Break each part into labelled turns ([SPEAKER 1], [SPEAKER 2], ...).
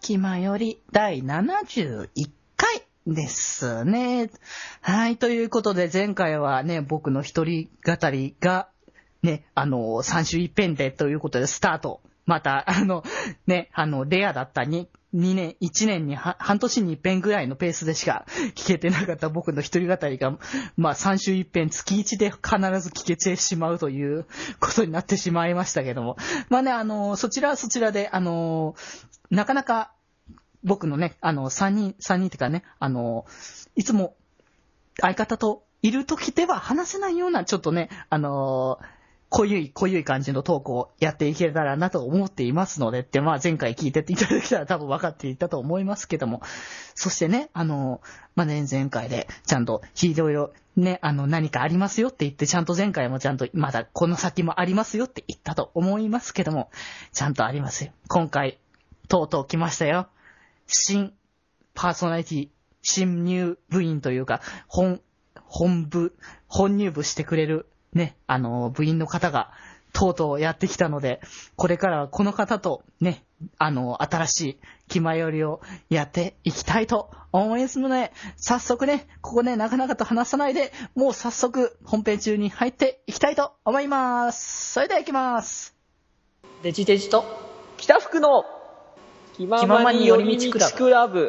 [SPEAKER 1] 気まより第71回ですね。はい、ということで前回はね、僕の一人語りがね、3週一遍でということでスタート。また、ね、レアだった2年、1年に半年に一遍ぐらいのペースでしか聞けてなかった僕の一人語りが、まあ3週一遍月1で必ず聞けてしまうということになってしまいましたけども。まあね、そちらはそちらで、なかなか僕のね、3人っていうかね、いつも相方といる時では話せないような、ちょっとね、濃ゆい感じのトークをやっていけたらなと思っていますのでって、まあ前回聞いていただけたら多分分かっていたと思いますけども。そしてね、まあね、前回でちゃんといろいろね、何かありますよって言って、ちゃんと前回もちゃんとまだこの先もありますよって言ったと思いますけども、ちゃんとありますよ。今回、とうとう来ましたよ。新パーソナリティ、新入部員というか、本入部してくれるね、部員の方がとうとうやってきたので、これからはこの方とね、新しい気まよりをやっていきたいと思いますので、早速ね、ここね、なかなかと話さないで、もう早速本編中に入っていきたいと思います。それでは行きます。デジデジと
[SPEAKER 2] 北福の気ままに寄り道クラブ。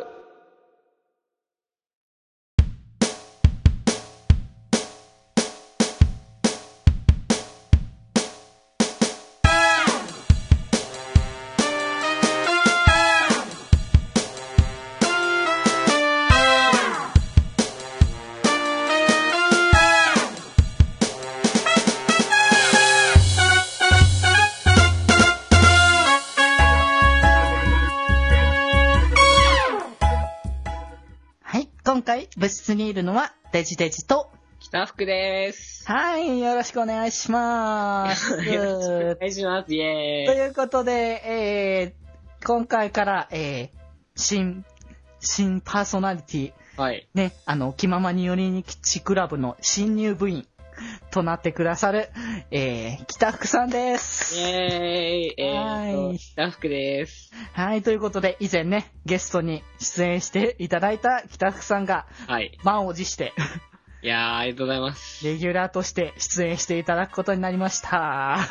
[SPEAKER 1] 今回部室にいるのはデジデジと
[SPEAKER 2] 北福です。
[SPEAKER 1] はい、よろしくお願いします。
[SPEAKER 2] よろしくお願いします。イエーイ。
[SPEAKER 1] ということで、今回から、新パーソナリティ、
[SPEAKER 2] はい。
[SPEAKER 1] ね、気ままに寄り道クラブの新入部員となってくださる、北福さんです。
[SPEAKER 2] イエーイ。北福です。
[SPEAKER 1] はい、ということで、以前ね、ゲストに出演していただいた北福さんが、
[SPEAKER 2] はい。
[SPEAKER 1] 満を持して、
[SPEAKER 2] いやー、ありがとうございます。
[SPEAKER 1] レギュラーとして出演していただくことになりました。はい、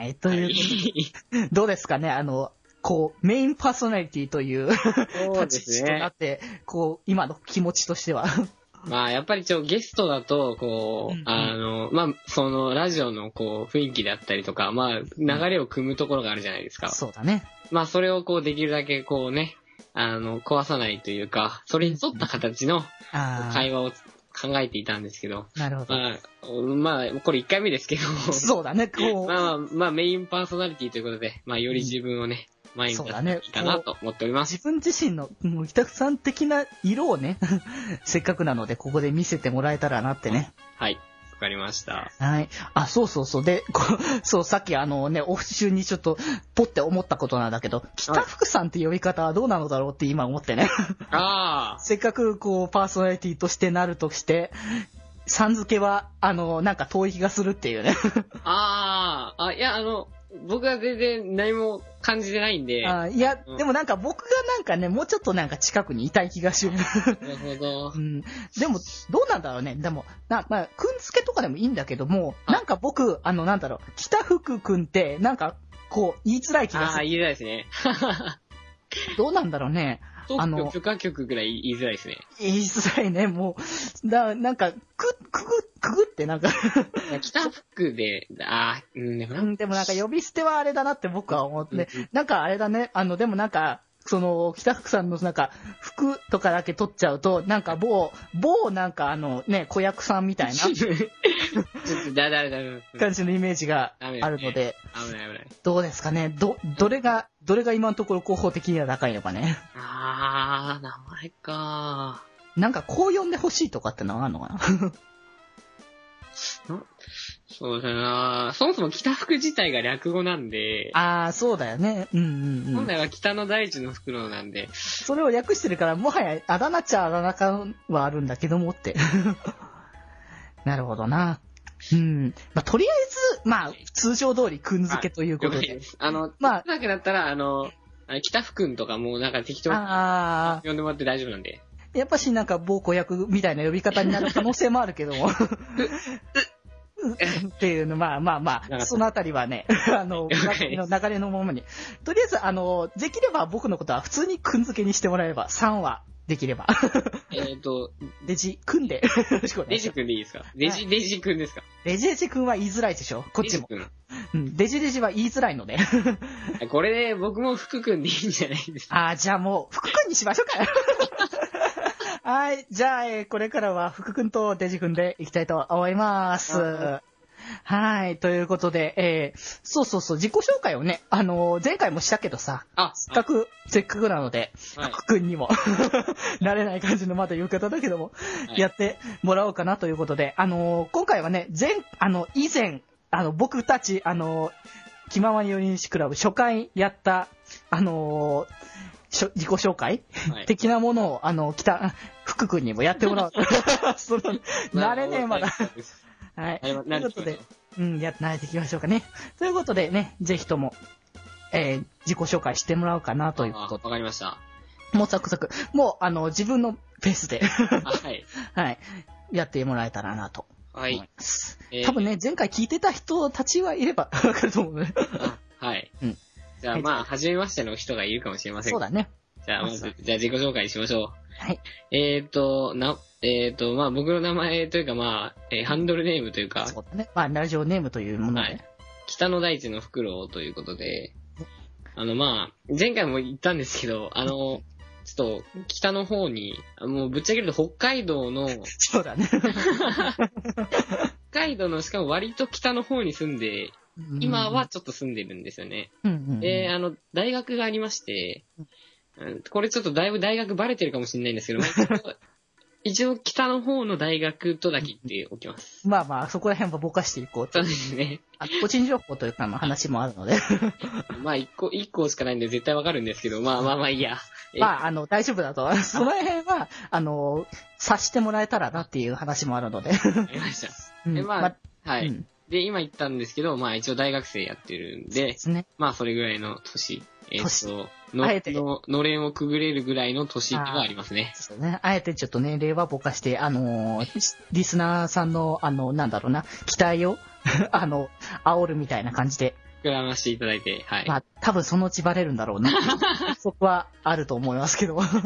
[SPEAKER 1] ということで、どうですかね、メインパーソナリティという立ち位置となって、今の気持ちとしては。
[SPEAKER 2] まあ、やっぱりゲストだと、まあ、その、ラジオの、雰囲気であったりとか、まあ、流れを組むところがあるじゃないですか。
[SPEAKER 1] そうだね。ま
[SPEAKER 2] あ、それをできるだけね、壊さないというか、それに沿った形の会話を考えていたんですけど。
[SPEAKER 1] なるほど。
[SPEAKER 2] まあ、これ1回目ですけど。
[SPEAKER 1] そうだね、
[SPEAKER 2] まあ、メインパーソナリティということで、まあ、より自分をね、前に出したらいいかなと思っております。
[SPEAKER 1] 自分自身の、北福さん的な色をね、せっかくなので、ここで見せてもらえたらなってね。
[SPEAKER 2] はい。わかりました。
[SPEAKER 1] はい。あ、そう。で、そう、さっきオフ中にちょっと、ポッて思ったことなんだけど、北福さんって呼び方はどうなのだろうって今思ってね。
[SPEAKER 2] ああ。
[SPEAKER 1] せっかく、パーソナリティとしてなるとして、さん付けは、なんか遠い気がするっていうね。
[SPEAKER 2] いや、僕は全然何も感じてないんで。
[SPEAKER 1] いや、でもなんか僕がなんかね、もうちょっとなんか近くにいたい気がする。
[SPEAKER 2] なるほど。
[SPEAKER 1] でも、どうなんだろうね。でも、まあ、くんつけとかでもいいんだけども、なんか僕、北福くんって、なんか、言いづらい気がする。
[SPEAKER 2] 言いづらいですね。
[SPEAKER 1] どうなんだろうね。
[SPEAKER 2] 許可局ぐらい言いづらいですね。
[SPEAKER 1] 言いづらいね、もう。なんか、くぐってなんか
[SPEAKER 2] 北福で、
[SPEAKER 1] でもなんか呼び捨てはあれだなって僕は思って、なんかあれだね、でもなんか、北福さんのなんか、服とかだけ取っちゃうと、なんか某なんか子役さんみたいな感じのイメージがあるので、
[SPEAKER 2] 危ない。
[SPEAKER 1] どうですかね、どれが今のところ候補的には高いのかね。
[SPEAKER 2] 名前か。
[SPEAKER 1] なんかこう呼んでほしいとかってのはあるのかな。
[SPEAKER 2] そうだな。そもそも北福自体が略語なんで。
[SPEAKER 1] そうだよね。
[SPEAKER 2] 本来は北の大地の袋なんで。
[SPEAKER 1] それを略してるから、もはやあだ名っちゃあだ名かはあるんだけどもって。なるほどな。 うん。まあ、とりあえず、まあ、通常通りくんづけということで。
[SPEAKER 2] 了解です。
[SPEAKER 1] まあ、
[SPEAKER 2] なくなったら、北福君とかもうなんか適当に
[SPEAKER 1] あ
[SPEAKER 2] 呼んでもらって大丈夫なんで。
[SPEAKER 1] やっぱしなんか暴行役みたいな呼び方になる可能性もあるけども。っていうの、まあ、そのあたりはね、流れのままに。とりあえず、できれば僕のことは普通にくんづけにしてもらえれば、3話できれば。デジ君で。
[SPEAKER 2] デジ君でいいですか？デジ君ですか？
[SPEAKER 1] デジ君は言いづらいでしょこっちも。デジは言いづらいので。
[SPEAKER 2] これで僕も福君でいいんじゃないですか？
[SPEAKER 1] じゃあもう、福君にしましょうか。はい。じゃあ、これからは福くんとデジくんでいきたいと思います。はい。ということで、そう、自己紹介をね、前回もしたけどさ、せっかくなので、福くんにも、慣れない感じのまだ言う方だけども、やってもらおうかなということで、今回はね、以前、僕たち、気ままに寄り道クラブ初回やった、自己紹介、的なものを、福くんにもやってもらおう。慣れねえ、まだ。はい。ということで、慣れていきましょうかね。ということでね、ぜひとも、自己紹介してもらおうかなということで。
[SPEAKER 2] わかりました。
[SPEAKER 1] もうサクサク。もう、自分のペースで。
[SPEAKER 2] はい。
[SPEAKER 1] はい。やってもらえたらなと。
[SPEAKER 2] はい。
[SPEAKER 1] 多分ね、前回聞いてた人たちはいればわかると思うね。
[SPEAKER 2] はい。じゃあまあ、初めましての人がいるかもしれません。
[SPEAKER 1] そうだね。
[SPEAKER 2] じゃあまず、自己紹介しましょう。
[SPEAKER 1] はい。
[SPEAKER 2] まあ僕の名前というかまあ、ハンドルネームというか。
[SPEAKER 1] そうだね。まあ、ラジオネームというもので。はい。
[SPEAKER 2] 北の大地のフクロウということで、まあ、前回も言ったんですけど、ちょっと、北の方に、もうぶっちゃけると北海道の、
[SPEAKER 1] そうだね。
[SPEAKER 2] 北海道のしかも割と北の方に住んで、今はちょっと住んでるんですよね。で、大学がありまして、これちょっとだいぶ大学バレてるかもしれないんですけど、一応北の方の大学とだけ言っておきます。
[SPEAKER 1] まあまあ、そこら辺はぼかしていこうと。
[SPEAKER 2] そうですね。
[SPEAKER 1] 個人情報というか話もあるので。
[SPEAKER 2] まあ一個しかないんで絶対わかるんですけど、まあいいや。
[SPEAKER 1] まあ、大丈夫だと。その辺は、察してもらえたらなっていう話もあるので。
[SPEAKER 2] わかりました。はい。で、今言ったんですけど、まあ一応大学生やってるんで、まあそれぐらいの年。のれんをくぐれるぐらいの年ではありますね。
[SPEAKER 1] そうね。あえてちょっと年齢はぼかして、リスナーさんの、なんだろうな、期待を、煽るみたいな感じで。
[SPEAKER 2] 膨らませていただいて、はい。
[SPEAKER 1] まあ、多分そのうちバレるんだろうな。そこはあると思いますけど。
[SPEAKER 2] はい。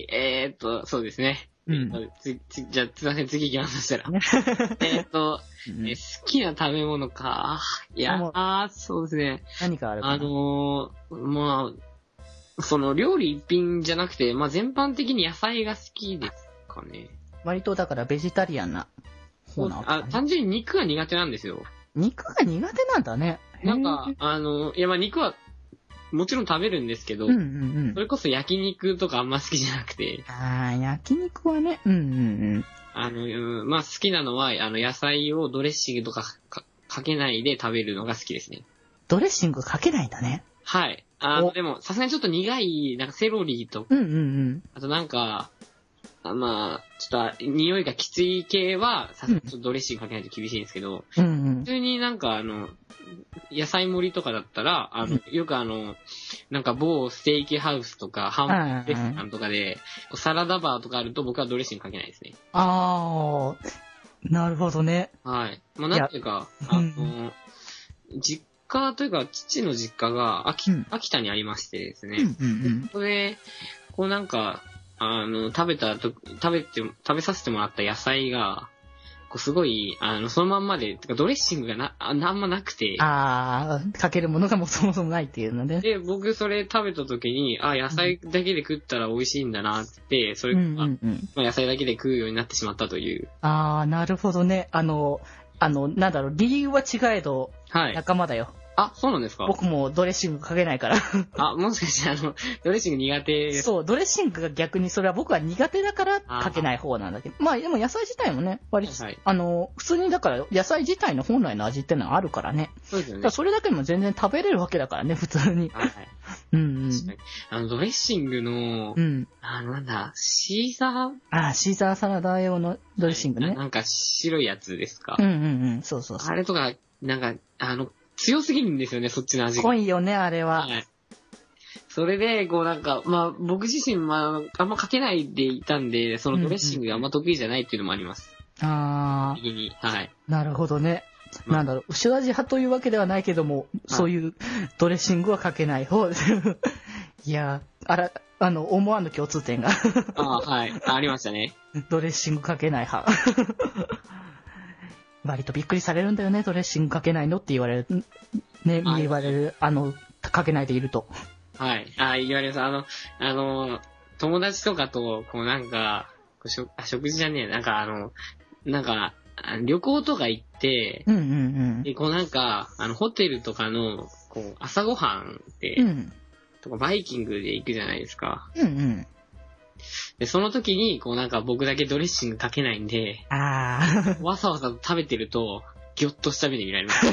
[SPEAKER 2] そうですね。じゃあ、すいません、次行きますとしたら。好きな食べ物か。いや、そうですね。
[SPEAKER 1] 何かあるかな。
[SPEAKER 2] まあ、その料理一品じゃなくて、まあ全般的に野菜が好きですかね。
[SPEAKER 1] 割とだからベジタリアンな方なわけだね。
[SPEAKER 2] 単純に肉が苦手なんですよ。
[SPEAKER 1] 肉が苦手なんだね。
[SPEAKER 2] なんか、いやまあ肉は、もちろん食べるんですけど、それこそ焼肉とかあんま好きじゃなくて。
[SPEAKER 1] 焼肉はね、
[SPEAKER 2] まあ好きなのは、野菜をドレッシングとかかけないで食べるのが好きですね。
[SPEAKER 1] ドレッシングかけないんだね。
[SPEAKER 2] はい。でも、さすがにちょっと苦い、なんかセロリとか、あとなんか、まあ、ちょっと匂いがきつい系は、さすがにちょっとドレッシングかけないと厳しいんですけど、普通になんか野菜盛りとかだったら、よくなんか某ステーキハウスとか、ハンバーグレストランとかで、サラダバーとかあると僕はドレッシングかけないですね。
[SPEAKER 1] なるほどね。
[SPEAKER 2] はい。まあ、なんていうか、実家というか、父の実家が秋田にありましてですね。それで、こうなんか、食べさせてもらった野菜が、すごい、そのまんまで、てかドレッシングがあんまなくて。か
[SPEAKER 1] けるものがもうそもそもないっていうので。
[SPEAKER 2] で、僕それ食べた時に、野菜だけで食ったら美味しいんだなって、それが、まあ、野菜だけで食うようになってしまったという。
[SPEAKER 1] なるほどね。なんだろう、理由は違えど、仲間だよ。
[SPEAKER 2] あ、そうなんですか？
[SPEAKER 1] 僕もドレッシングかけないから。
[SPEAKER 2] あ、もしかしてドレッシング苦手ですか？
[SPEAKER 1] そう、ドレッシングが逆にそれは僕は苦手だからかけない方なんだけど。まあでも野菜自体もね、割と、はい、普通にだから野菜自体の本来の味ってのはあるからね。
[SPEAKER 2] そうですよね。
[SPEAKER 1] だからそれだけでも全然食べれるわけだからね、普通に。
[SPEAKER 2] はい。うんうん。確かに。ドレッシングの、うん。なんだ、シーザー？
[SPEAKER 1] シーザーサラダ用のドレッシングね。
[SPEAKER 2] なんか白いやつですか？
[SPEAKER 1] うんうんうん、そうそうそう。
[SPEAKER 2] あれとか、なんか、強すぎるんですよね、そっちの味が。
[SPEAKER 1] 濃いよね、あれは。
[SPEAKER 2] はい。それで、こうなんか、まあ、僕自身、まあ、あんまかけないでいたんで、そのドレッシングがあんま得意じゃないっていうのもあります。
[SPEAKER 1] ああ。
[SPEAKER 2] 的に。はい。
[SPEAKER 1] なるほどね。なんだろう、塩味派というわけではないけども、そういうドレッシングはかけない方です。いや思わぬ共通点が。
[SPEAKER 2] はい。ありましたね。
[SPEAKER 1] ドレッシングかけない派。割とびっくりされるんだよね、ドレッシングかけないのって言われる。ね、言われる、かけないでいると。
[SPEAKER 2] はい。言われます。友達とかと、こうなんか、食事じゃねえ、なんか旅行とか行って、
[SPEAKER 1] うんうんうん。
[SPEAKER 2] で、こうなんか、ホテルとかの、こう、朝ごはんで、うん、とかバイキングで行くじゃないですか。
[SPEAKER 1] うんうん。
[SPEAKER 2] で、その時に、こうなんか僕だけドレッシングかけないんで、わさわさと食べてると、ぎょっとした目で見られます。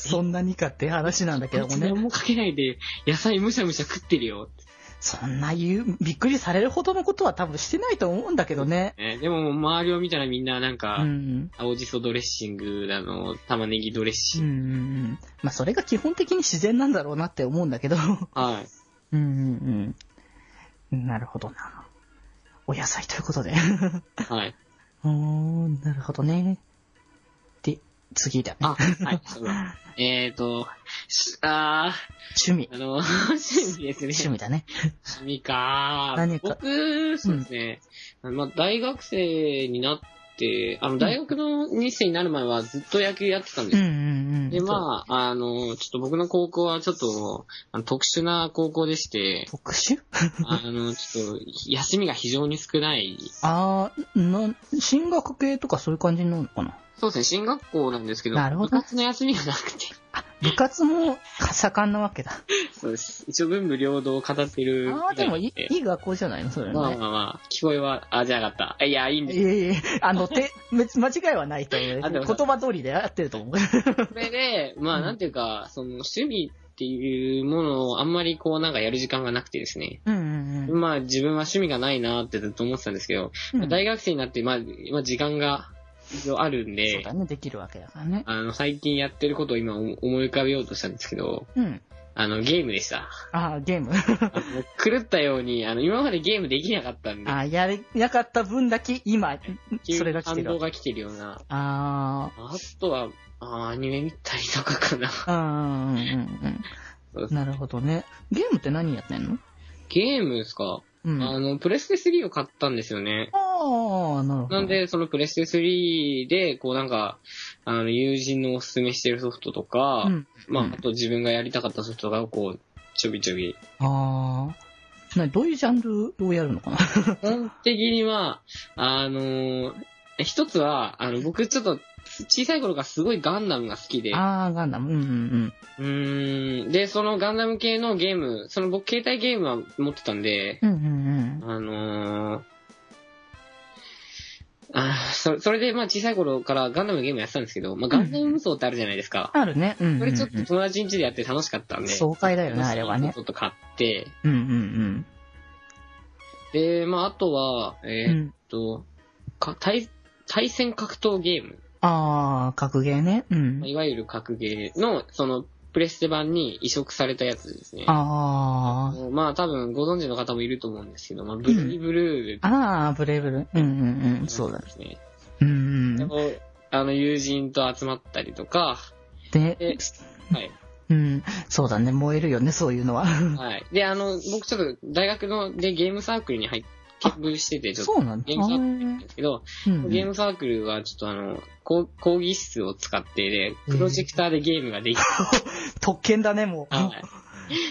[SPEAKER 1] そんなにかって話なんだけどもね。
[SPEAKER 2] 何もかけないで、野菜むしゃむしゃ食ってるよ。
[SPEAKER 1] そんなびっくりされるほどのことは多分してないと思うんだけどね。
[SPEAKER 2] でも周りを見たらみんななんか、青じそドレッシング玉ねぎドレッシング。
[SPEAKER 1] まあそれが基本的に自然なんだろうなって思うんだけど。
[SPEAKER 2] はい。
[SPEAKER 1] なるほどな。お野菜ということで。
[SPEAKER 2] はい。
[SPEAKER 1] なるほどね。で、次だね。
[SPEAKER 2] はい。そうだ。
[SPEAKER 1] 趣味。
[SPEAKER 2] 趣味ですね。
[SPEAKER 1] 趣味だね。
[SPEAKER 2] 趣味か。僕、そうですね。まあ、大学生になって、大学の2世になる前はずっと野球やってたんです。で、まあ、ちょっと僕の高校はちょっと、特殊な高校でして。
[SPEAKER 1] 特殊
[SPEAKER 2] ちょっと、休みが非常に少ない。
[SPEAKER 1] 進学系とかそういう感じになるのかな？
[SPEAKER 2] そうですね、進学校なんですけど、部活の休みがなくて。
[SPEAKER 1] 部活も盛んなわけだ。
[SPEAKER 2] そうです。一応文武両道を語ってる。
[SPEAKER 1] でもいい学校じゃないのそれね。
[SPEAKER 2] まあ、聞こえは、じゃなかった。いや、いいんです。
[SPEAKER 1] 間違いはないと思う。言葉通りで合ってると思う。
[SPEAKER 2] それで、まあ、なんていうか、その、趣味っていうものをあんまりこうなんかやる時間がなくてですね。まあ、自分は趣味がないなってずっと思ってたんですけど、大学生になって、まあ、時間が、あるんで。
[SPEAKER 1] そうだね、できるわけだからね。
[SPEAKER 2] 最近やってることを今思い浮かべようとしたんですけど、ゲームでした。
[SPEAKER 1] ゲーム。
[SPEAKER 2] 狂ったように、今までゲームできなかったんで。
[SPEAKER 1] やれなかった分だけ、今、それが来てる。
[SPEAKER 2] 感動が来てるような。あとは、アニメ見たりとかかな。
[SPEAKER 1] なるほどね。ゲームって何やってんの？
[SPEAKER 2] ゲームですか？プレステ3を買ったんですよね。
[SPEAKER 1] なるほど。
[SPEAKER 2] なんで、そのプレステ3で、こうなんか、友人のおすすめしてるソフトとか、まあ、あと自分がやりたかったソフトが、こう、ちょびちょび。
[SPEAKER 1] どういうジャンルをやるのかな？
[SPEAKER 2] 基本的には、一つは、僕ちょっと、小さい頃からすごいガンダムが好きで。
[SPEAKER 1] ガンダム。
[SPEAKER 2] で、そのガンダム系のゲーム、僕携帯ゲームは持ってたんで、それでまあ小さい頃からガンダムのゲームやってたんですけど、まあガンダム無双ってあるじゃないですか。
[SPEAKER 1] あるね。
[SPEAKER 2] それちょっと友達ん家でやって楽しかったんで。
[SPEAKER 1] 爽快だよね、あれはね。
[SPEAKER 2] ちょっと買って。で、まああとは、対戦格闘ゲーム。
[SPEAKER 1] 格ゲーね。
[SPEAKER 2] いわゆる格ゲーの、プレステ版に移植されたやつですね。まあ多分ご存知の方もいると思うんですけど、まあブレイブルー。
[SPEAKER 1] ブレイブルー。そうだ
[SPEAKER 2] ですね。友人と集まったりとか。
[SPEAKER 1] で、はい。そうだね。燃えるよね、そういうのは。
[SPEAKER 2] はい。で、僕ちょっと大学でゲームサークルに見舞してて、ちょっと。
[SPEAKER 1] そうなん
[SPEAKER 2] ゲームサークルなんですけど、ゲームサークルはちょっと講義室を使ってで、プロジェクターでゲームができる。
[SPEAKER 1] 特権だね、もう。
[SPEAKER 2] はい。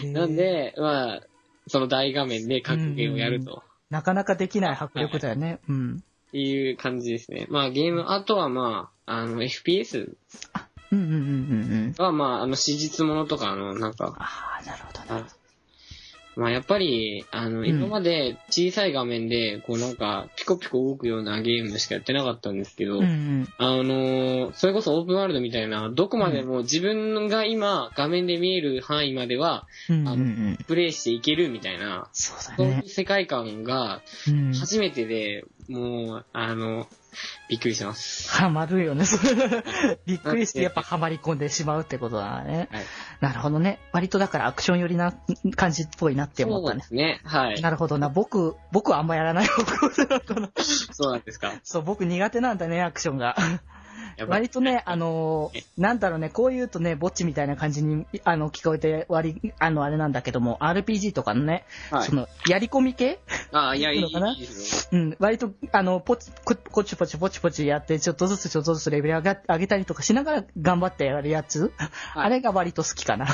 [SPEAKER 2] なんで、まあ、その大画面で格ゲーをやると。
[SPEAKER 1] なかなかできない迫力だよね。
[SPEAKER 2] っていう感じですね。まあゲーム、あとはまあ、FPS。 は、まあ、史実ものとかなんか。
[SPEAKER 1] ああ、なるほどね。
[SPEAKER 2] まあやっぱり、今まで小さい画面で、こうなんか、ピコピコ動くようなゲームしかやってなかったんですけど、それこそオープンワールドみたいな、どこまでも自分が今画面で見える範囲までは、プレイしていけるみたいな、そういう世界観が、初めてで、もう、びっくりします。
[SPEAKER 1] ハマるよね、それ。びっくりしてやっぱハマり込んでしまうってことだね。はい、なるほどね。割とだからアクション寄りな感じっぽいなって思ったね。
[SPEAKER 2] そうですね。はい。
[SPEAKER 1] なるほどな。僕はあんまやらない方向だったな。
[SPEAKER 2] そうなんですか。
[SPEAKER 1] そう、僕苦手なんだね、アクションが。割とね、なんだろうね、こう言うとね、ぼっちみたいな感じに、聞こえて、あれなんだけども、RPG とかのね、その、やり込み系
[SPEAKER 2] いや、いいです
[SPEAKER 1] よ。割と、ポチポチやって、ちょっとずつレベル上げたりとかしながら頑張ってやるやつ、あれが割と好きかな。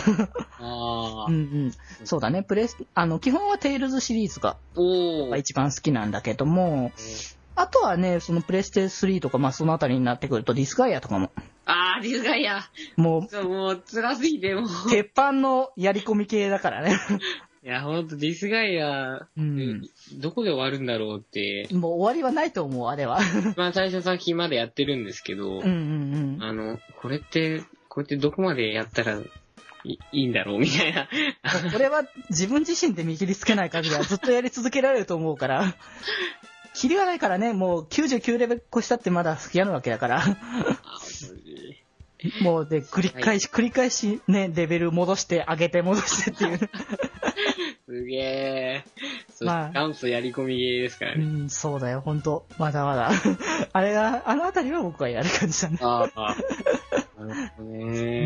[SPEAKER 1] そうだね、基本はテイルズシリーズが、一番好きなんだけども、あとはね、そのプレステ3とか、まあそのあたりになってくるとディスガイアとかも。
[SPEAKER 2] ディスガイア。もう辛すぎてもう。
[SPEAKER 1] 鉄板のやり込み系だからね。
[SPEAKER 2] いや、ほんとディスガイア、どこで終わるんだろうって。
[SPEAKER 1] もう終わりはないと思う、あれは。
[SPEAKER 2] まあ最初作品までやってるんですけど、これってどこまでやったらいいんだろうみたいな。
[SPEAKER 1] これは自分自身で見切りつけない限りはずっとやり続けられると思うから。キリがないからね、もう99レベル越したってまだやるわけだから。もうで、繰り返しね、レベル戻して、上げて戻してっていう。
[SPEAKER 2] すげえ。まあ、元祖やり込みゲーですからね。
[SPEAKER 1] そうだよ、ほんと。まだまだ。あのあたりは僕はやる感じだね。
[SPEAKER 2] なるほどね。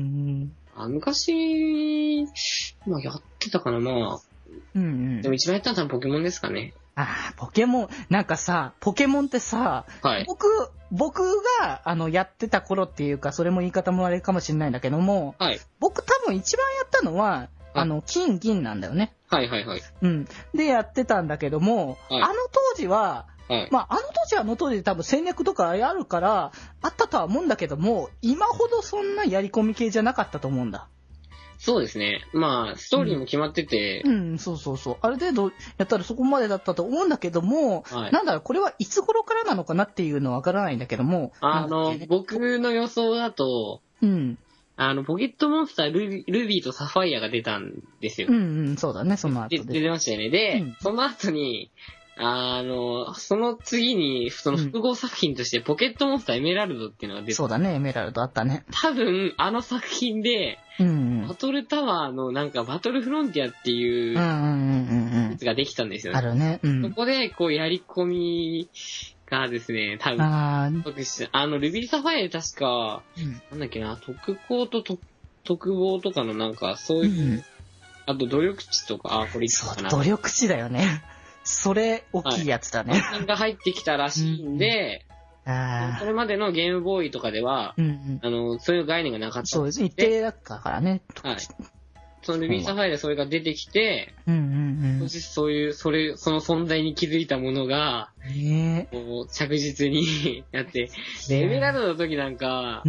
[SPEAKER 2] 昔、まあやってたかな、まあ。でも一番やったのはポケモンですかね。
[SPEAKER 1] ポケモン、なんかさ、ポケモンってさ、僕が、やってた頃っていうか、それも言い方もあれかもしれないんだけども、僕多分一番やったのは、金銀なんだよね。で、やってたんだけども、あの当時は、まあ、あの当時で多分戦略とかあるから、あったとは思うんだけども、今ほどそんなやり込み系じゃなかったと思うんだ。
[SPEAKER 2] そうですね。まあ、ストーリーも決まってて。
[SPEAKER 1] そう。ある程度やったらそこまでだったと思うんだけども、なんだろう、これはいつ頃からなのかなっていうのはわからないんだけども。
[SPEAKER 2] 僕の予想だと、ポケットモンスタールビーとサファイアが出たんですよ。
[SPEAKER 1] そうだね、その後で。
[SPEAKER 2] 出ましたよね。で、その後に、その次に、その複合作品としてポケットモンスターエメラルドっていうのが出て、
[SPEAKER 1] そうだね、エメラルドあったね。
[SPEAKER 2] 多分、あの作品で、バトルタワーのなんかバトルフロンティアっていうやつができたんですよね。
[SPEAKER 1] あるね。
[SPEAKER 2] そこで、こう、やり込みがですね、多分、ルビーサファイアで確か、なんだっけな、特攻と特防とかのなんか、そういう、あと努力値とか、これ言ったかな。
[SPEAKER 1] そう、努力値だよね。それ、大きいやつだね。
[SPEAKER 2] が入ってきたらしいんで、それまでのゲームボーイとかでは、そういう概念がなかった。
[SPEAKER 1] そうです。一定だったからね。
[SPEAKER 2] そのルビーサファイアでそれが出てきて、そしてその存在に気づいたものが、こう着実にやって、エメラルドの時なんか、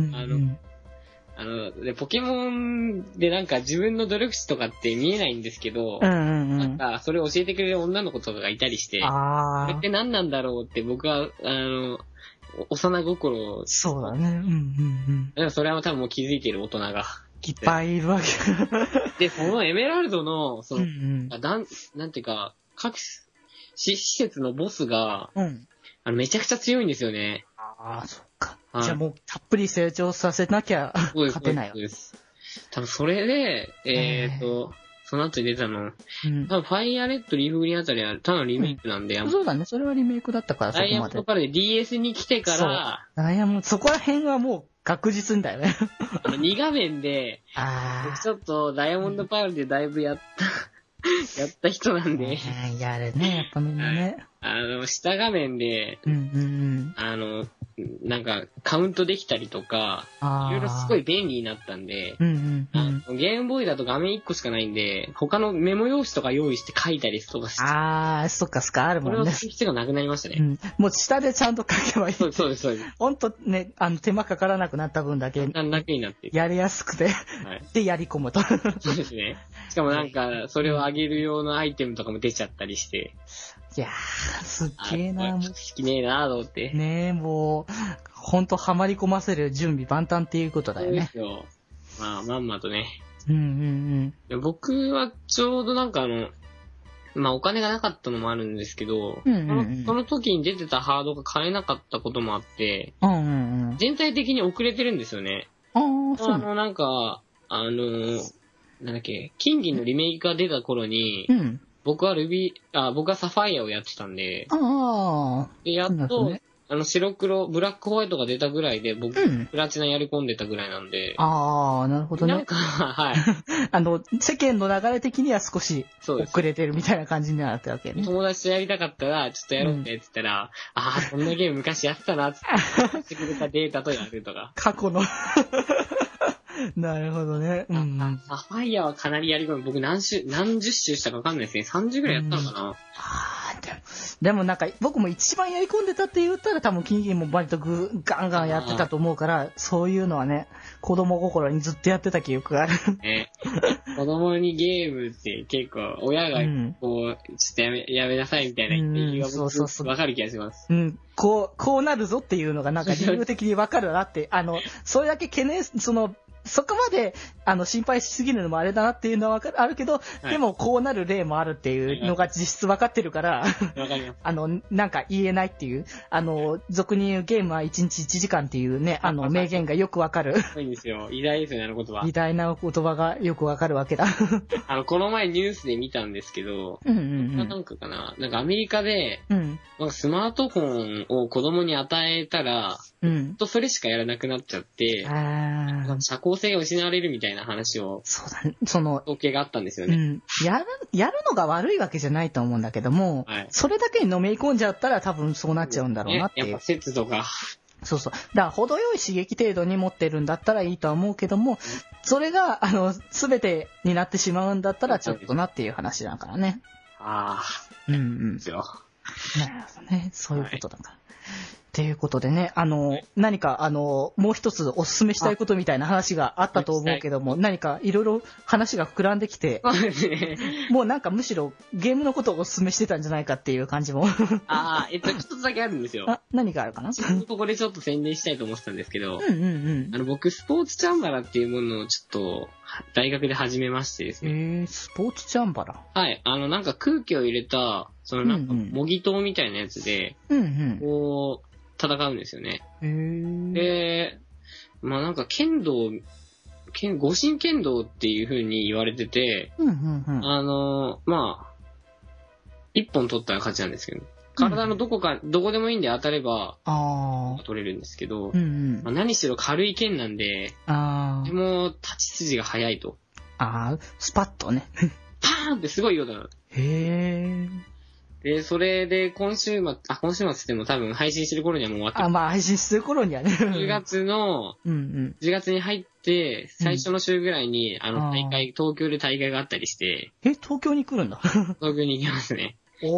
[SPEAKER 2] ポケモンでなんか自分の努力値とかって見えないんですけど、なんかそれを教えてくれる女の子とかがいたりして、これって何なんだろうって僕は、幼心。
[SPEAKER 1] そうだね。
[SPEAKER 2] でもそれは多分もう気づいている大人が。
[SPEAKER 1] いっぱいいるわ
[SPEAKER 2] で、
[SPEAKER 1] け。
[SPEAKER 2] そのエメラルドの、なんていうか、各施設のボスが、めちゃくちゃ強いんですよね。
[SPEAKER 1] そっか。じゃあもうたっぷり成長させなきゃ勝てないわ。
[SPEAKER 2] 多分それで、その後に出たの、多分ファイアレッド、リーフグリーンあたりはただのリメイクなんで、
[SPEAKER 1] そうだね、それはリメイクだったからそこまで。
[SPEAKER 2] ダイヤモンドパルで DS に来てから、
[SPEAKER 1] ダイヤモンド、そこら辺はもう確実んだよね。
[SPEAKER 2] 2画面で、僕ちょっとダイヤモンドパルでだいぶやった人なんで。
[SPEAKER 1] やるね、やっぱみんなね。
[SPEAKER 2] 下画面で、なんか、カウントできたりとか、いろいろすごい便利になったんで、 ゲームボーイだと画面1個しかないんで、他のメモ用紙とか用意して書いたりとかして。
[SPEAKER 1] そっかあるもんね。
[SPEAKER 2] これはする必要がなくなりましたね。
[SPEAKER 1] もう下でちゃんと書けばいい。
[SPEAKER 2] そうです。
[SPEAKER 1] ほんとね、手間かからなくなった分だけ。
[SPEAKER 2] 楽になって
[SPEAKER 1] やりやすくて。で、やり込むと。
[SPEAKER 2] そうですね。しかもなんか、それを上げる用のアイテムとかも出ちゃったりして。
[SPEAKER 1] いやー、すっげーな。
[SPEAKER 2] 好きねえなーと思って。
[SPEAKER 1] ねえ、もう、ほんとハマり込ませる準備万端っていうことだよね。
[SPEAKER 2] そうですよ。まんまとね。僕はちょうどなんかお金がなかったのもあるんですけど、その時に出てたハードが買えなかったこともあって、全体的に遅れてるんですよね。なんか、なんだっけ、金銀のリメイクが出た頃に、僕はサファイアをやってたんで、でやっと、白黒、ブラックホワイトが出たぐらいで、僕、プラチナやり込んでたぐらいなんで。
[SPEAKER 1] なるほどね。
[SPEAKER 2] なんか、はい。
[SPEAKER 1] 世間の流れ的には少し遅れてるみたいな感じになってるわけね。
[SPEAKER 2] 友達とやりたかったら、ちょっとやろうって言ったら、そんなゲーム昔やってたな、つって、してくれたデータとやるとか。
[SPEAKER 1] 過去の。なるほどね。
[SPEAKER 2] サファイアはかなりやり込む。僕何十周したかわかんないですね。30ぐらいやったのかな。
[SPEAKER 1] でもなんか、僕も一番やり込んでたって言ったら多分金銀も割とガンガンやってたと思うから、そういうのはね、子供心にずっとやってた記憶がある。
[SPEAKER 2] ね。子供にゲームって結構、親がこう、ちょっとやめなさいみたいな言ってるが僕わかる気がします。
[SPEAKER 1] こうなるぞっていうのがなんか理由的にわかるなって、それだけそこまで、心配しすぎるのもあれだなっていうのはあるけど、でもこうなる例もあるっていうのが実質分かってるから、なんか言えないっていう、俗に言うゲームは1日1時間っていうね、名言がよくわかる。
[SPEAKER 2] そうですよ。偉大ですよね、言葉。
[SPEAKER 1] 偉大な言葉がよくわかるわけだ。
[SPEAKER 2] この前ニュースで見たんですけど、なんかアメリカで、スマートフォンを子供に与えたら、それしかやらなくなっちゃって、社交性が失われるみたいな話を、
[SPEAKER 1] そうだね、統
[SPEAKER 2] 計があったんですよね。
[SPEAKER 1] やるのが悪いわけじゃないと思うんだけども、それだけにのめり込んじゃったら多分そうなっちゃうんだろうなっていう。
[SPEAKER 2] やっぱ節度が。
[SPEAKER 1] そう。だから程よい刺激程度に持ってるんだったらいいとは思うけども、それが、全てになってしまうんだったらちょっとなっていう話だからね。ですよ。なるほどね。そういうことだから。っていうことでね、何か、もう一つお勧めしたいことみたいな話があったと思うけども、何かいろいろ話が膨らんできて、もうなんかむしろゲームのことをお勧めしてたんじゃないかっていう感じも。
[SPEAKER 2] 一つだけあるんですよ。
[SPEAKER 1] 何があるかな？
[SPEAKER 2] ここでちょっと宣伝したいと思ってたんですけど、僕、スポーツチャンバラっていうものをちょっと、大学で始めましてですね。
[SPEAKER 1] スポーツチャンバラ？
[SPEAKER 2] はい。なんか空気を入れた、なんか模擬刀みたいなやつで、こう、戦うんですよね。で、なんか護身剣道っていう風に言われてて、一本取ったら勝ちなんですけど、体のどこでもいいんで当たれば、取れるんですけど、何しろ軽い剣なんで、でも立ち筋が速いと。
[SPEAKER 1] スパッとね。
[SPEAKER 2] パーンってすごいようだな。で、それで今週末でも多分配信してる頃にはもう終わってる。
[SPEAKER 1] 配信してる頃にはね。
[SPEAKER 2] 10月に入って、最初の週ぐらいに、東京で大会があったりして。
[SPEAKER 1] 東京に来るんだ。
[SPEAKER 2] 東京に行きますね。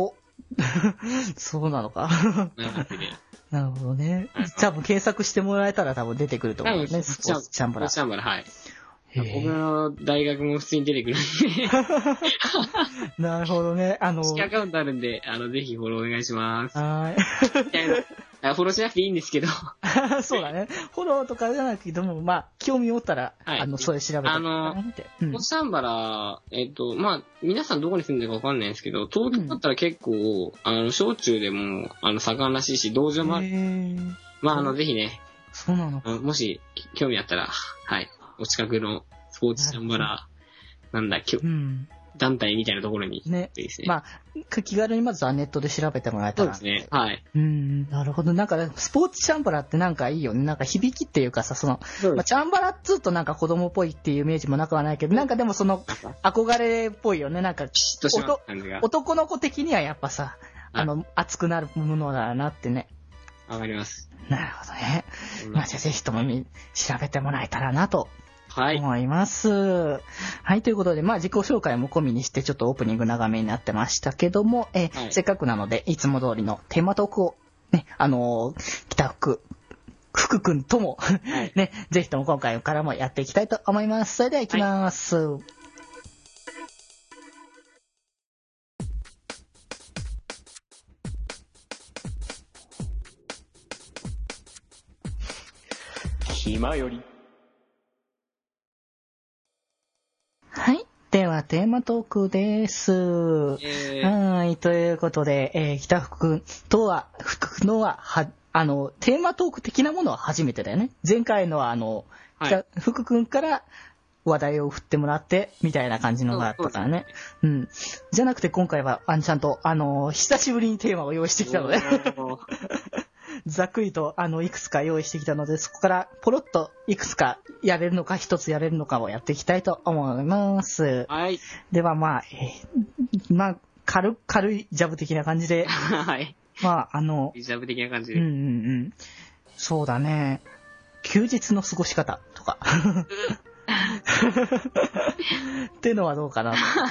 [SPEAKER 1] そうなのか。なるほどね。多分検索してもらえたら多分出てくると思うね。スポーツチャンバラ。
[SPEAKER 2] チャンバラ、はい。僕の大学も普通に出てくるんで。
[SPEAKER 1] なるほどね。
[SPEAKER 2] 公式アカウントあるんで、ぜひフォローお願いします。フォローしなくていいんですけど。
[SPEAKER 1] そうだね。フォローとかじゃなくても、興味持ったら、それ調べて。
[SPEAKER 2] スポーツチャンバラ、皆さんどこに住んでるかわかんないんですけど、東京だったら結構、小中でも、盛んらしいし、道場もある。ぜひね。
[SPEAKER 1] そうなのか。
[SPEAKER 2] もし、興味あったら、はい。お近くのスポーツチャンバラ、団体みたいなところに。ですね。
[SPEAKER 1] 気軽にまずはネットで調べてもらえたら。
[SPEAKER 2] そうですね。はい。
[SPEAKER 1] なるほど。なんか、スポーツチャンバラってなんかいいよね。なんか響きっていうかさ、チャンバラっつうとなんか子供っぽいっていうイメージもなくはないけど、なんかでも憧れっぽいよね。なんか、男の子的にはやっぱさ、熱くなるものだなってね。
[SPEAKER 2] わかります。
[SPEAKER 1] なるほどね。じゃあぜひとも調べてもらえたらなと思います。はい、ということで、まあ自己紹介も込みにしてちょっとオープニング長めになってましたけども、はい、せっかくなのでいつも通りのテーマトークをね、北福くんともね、ぜひとも今回からもやっていきたいと思います。それでは行きます。はい、暇より。はい。では、テーマトークです。はい。ということで、北福くんとは、福くんは、テーマトーク的なものは初めてだよね。前回のは、北福くんから話題を振ってもらって、みたいな感じのがあったからね。うん。じゃなくて今回は、ちゃんと、久しぶりにテーマを用意してきたので。ざっくりと、いくつか用意してきたので、そこから、ポロッと、いくつかやれるのか、一つやれるのかをやっていきたいと思います。はい。では、まあ、軽いジャブ的な感じで。はい。まあ、ジャブ的な感じで。そうだね。休日の過ごし方とか。ってのはどうかな。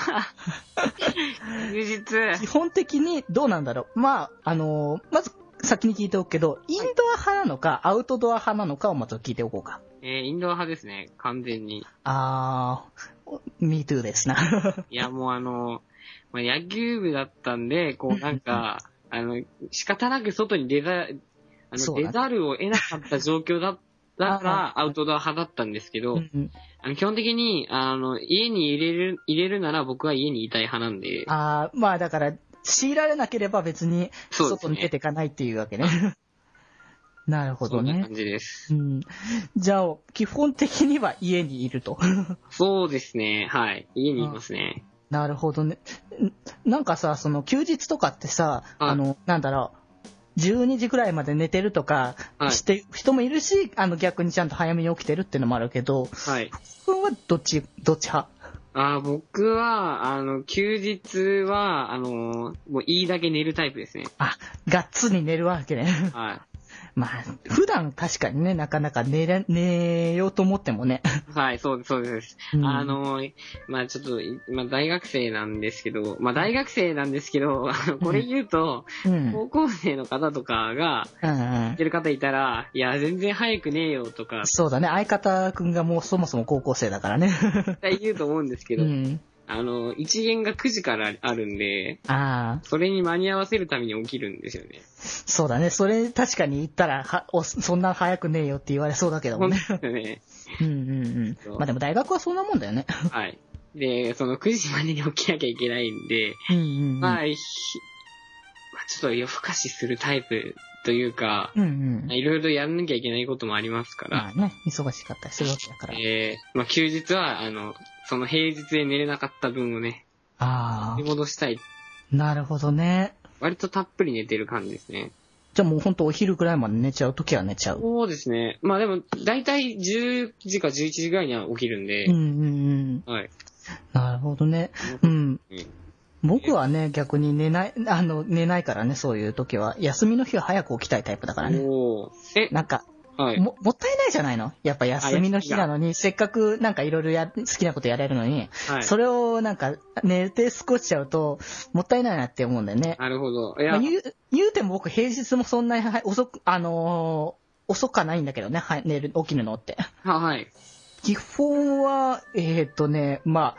[SPEAKER 1] 休日。基本的にどうなんだろう。まあ、まず、先に聞いておくけど、インドア派なのか、アウトドア派なのかをまず聞いておこうか。インドア派ですね、完全に。me too ですな。いや、もう野球部だったんで、なんか、仕方なく外に出ざるを得なかった状況だからアウトドア派だったんですけど、基本的に、家に入れるなら僕は家にいたい派なんで。まあだから、強いられなければ別に外に出ていかないっていうわけね。なるほどね。そんな感じです。じゃあ、基本的には家にいると。そうですね。はい。家にいますね。なるほどね。なんかさ、休日とかってさ、なんだろう、12時くらいまで寝てるとかして人もいるし、逆にちゃんと早めに起きてるっていうのもあるけど、はい。僕はどっち派？僕は、休日は、もういいだけ寝るタイプですね。がっつり寝るわけね。はい。まあ、普段確かにね、なかなか寝ようと思ってもね。はい、そうです。まあちょっと、大学生なんですけど、これ言うと、高校生の方とかが、言ってる方いたら、いや、全然早くねえよとか。そうだね、相方くんがもうそもそも高校生だからね。絶対言うと思うんですけど、一限が9時からあるんで、それに間に合わせるために起きるんですよね。そうだね。それ確かに言ったら、そんな早くねえよって言われそうだけどもね。そうですね。まあでも大学はそんなもんだよね。はい。で、その9時までに起きなきゃいけないんで、まあ、ちょっと夜更かしするタイプというか、いろいろやんなきゃいけないこともありますから。まあね、忙しかったりするわけだから。まあ休日は、その平日で寝れなかった分をね、戻したい。なるほどね。割とたっぷり寝てる感じですね。じゃあもうほんとお昼ぐらいまで寝ちゃうときは寝ちゃう。そうですね。まあでも、だいたい10時か11時ぐらいには起きるんで。はい。なるほどね。僕はね、逆に寝ないからね、そういう時は。休みの日は早く起きたいタイプだからね。なんか、もったいないじゃないの？やっぱ休みの日なのに、せっかくなんかいろいろ好きなことやれるのに、それをなんか寝て過ごしちゃうと、もったいないなって思うんだよね。なるほど。言うても僕平日もそんなに遅かないんだけどね、起きるのって。はい。基本は、まあ、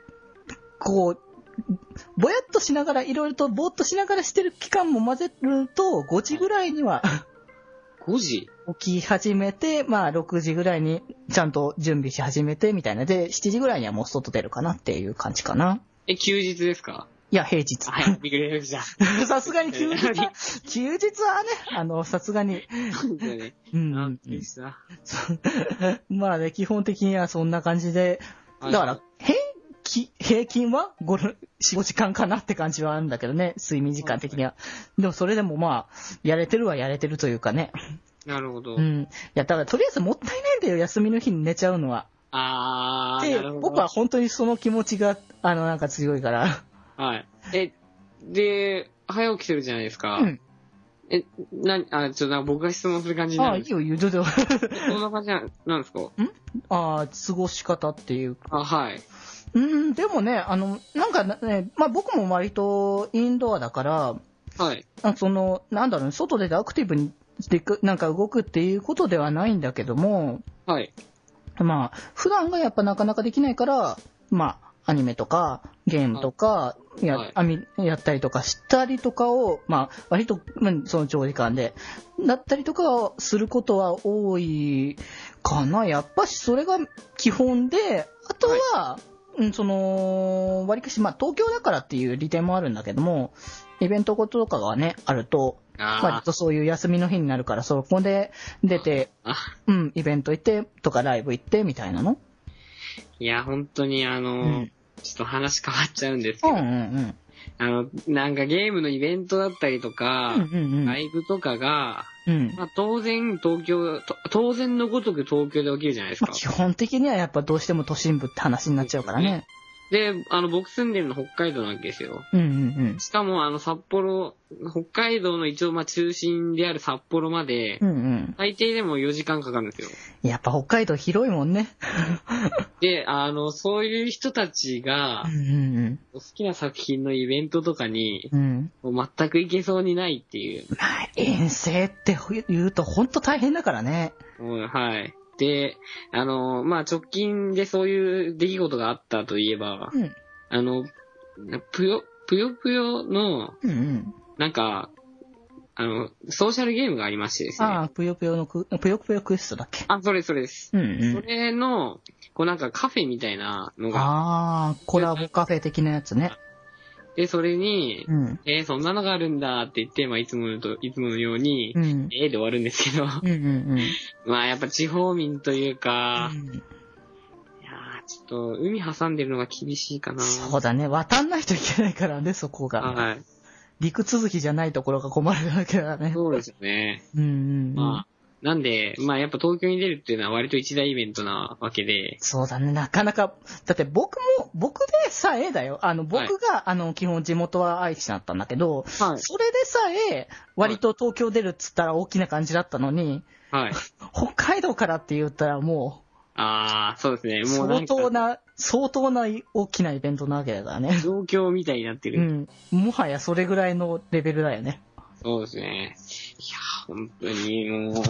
[SPEAKER 1] ぼやっとしながら、いろいろとぼーっとしながらしてる期間も混ぜると、5時ぐらいには、5時起き始めて、まあ6時ぐらいにちゃんと準備し始めてみたいなで、7時ぐらいにはもう外出るかなっていう感じかな。休日ですか？いや、平日。はい、びっくりした。さすがに休日はね、さすがに。そうですよね。びっくりした。まあね、基本的にはそんな感じで、だから、平均は4、5時間かなって感じはあるんだけどね、睡眠時間的には。でもそれでもまあ、やれてるはやれてるというかね。なるほど。いや、だからとりあえずもったいないんだよ、休みの日に寝ちゃうのは。で、僕は本当にその気持ちが、なんか強いから。はい。で、早起きするじゃないですか。
[SPEAKER 2] 僕が質問する感じになる。
[SPEAKER 1] いいよ、言うと。
[SPEAKER 2] そんな感じなんですか？
[SPEAKER 1] 過ごし方っていうか。
[SPEAKER 2] はい。
[SPEAKER 1] でもね、なんかね、まあ僕も割とインドアだから、
[SPEAKER 2] はい。
[SPEAKER 1] なんだろうね、外でアクティブになんか動くっていうことではないんだけども、
[SPEAKER 2] はい。
[SPEAKER 1] まあ、普段がやっぱなかなかできないから、まあ、アニメとか、ゲームとか、やったりとかしたりとかを、まあ、割と、その長時間で、だったりとかをすることは多いかな。やっぱしそれが基本で、あとは、割かし、まあ、東京だからっていう利点もあるんだけども、イベントごととかがね、あると、割とそういう休みの日になるから、そこで出て、イベント行ってとかライブ行ってみたいなの。
[SPEAKER 2] いや、本当にちょっと話変わっちゃうんですけど、なんかゲームのイベントだったりとか、ライブとかが、まあ、当然のごとく東京で起きるじゃないですか。
[SPEAKER 1] 基本的にはやっぱどうしても都心部って話になっちゃうからね。
[SPEAKER 2] で、僕住んでるの北海道なわけですよ。しかも、北海道の一応、まあ、中心である札幌まで、最低でも4時間かかるんですよ。
[SPEAKER 1] やっぱ北海道広いもんね。
[SPEAKER 2] で、そういう人たちが、好きな作品のイベントとかに、もう全く行けそうにないっていう。
[SPEAKER 1] まあ、遠征って言うと本当大変だからね。
[SPEAKER 2] はい。で、まあ、直近でそういう出来事があったといえば、ぷよぷよの、なんか、ソーシャルゲームがありましてですね。
[SPEAKER 1] ぷよぷよクエストだっけ？
[SPEAKER 2] それです。それの、なんかカフェみたいなの
[SPEAKER 1] が。コラボカフェ的なやつね。
[SPEAKER 2] で、それに、そんなのがあるんだって言って、まあ、いつものように、で終わるんですけど、まあ、やっぱ地方民というか、いやー、ちょっと、海挟んでるのが厳しいかな。
[SPEAKER 1] そうだね、渡んないといけないからね、そこが。はい。陸続きじゃないところが困るわけだね。
[SPEAKER 2] そうですよね。まあ、なんで、まあやっぱ東京に出るっていうのは割と一大イベントなわけで。
[SPEAKER 1] そうだね、なかなか、だって僕でさえだよ。僕が、基本地元は愛知だったんだけど、それでさえ、割と東京出るっつったら大きな感じだったのに、北海道からって言ったらもう、
[SPEAKER 2] そうですね、も
[SPEAKER 1] う相当な大きなイベントなわけだからね。
[SPEAKER 2] 状況みたいになってる。
[SPEAKER 1] もはやそれぐらいのレベルだよね。
[SPEAKER 2] そうですね。いや、本当にもう。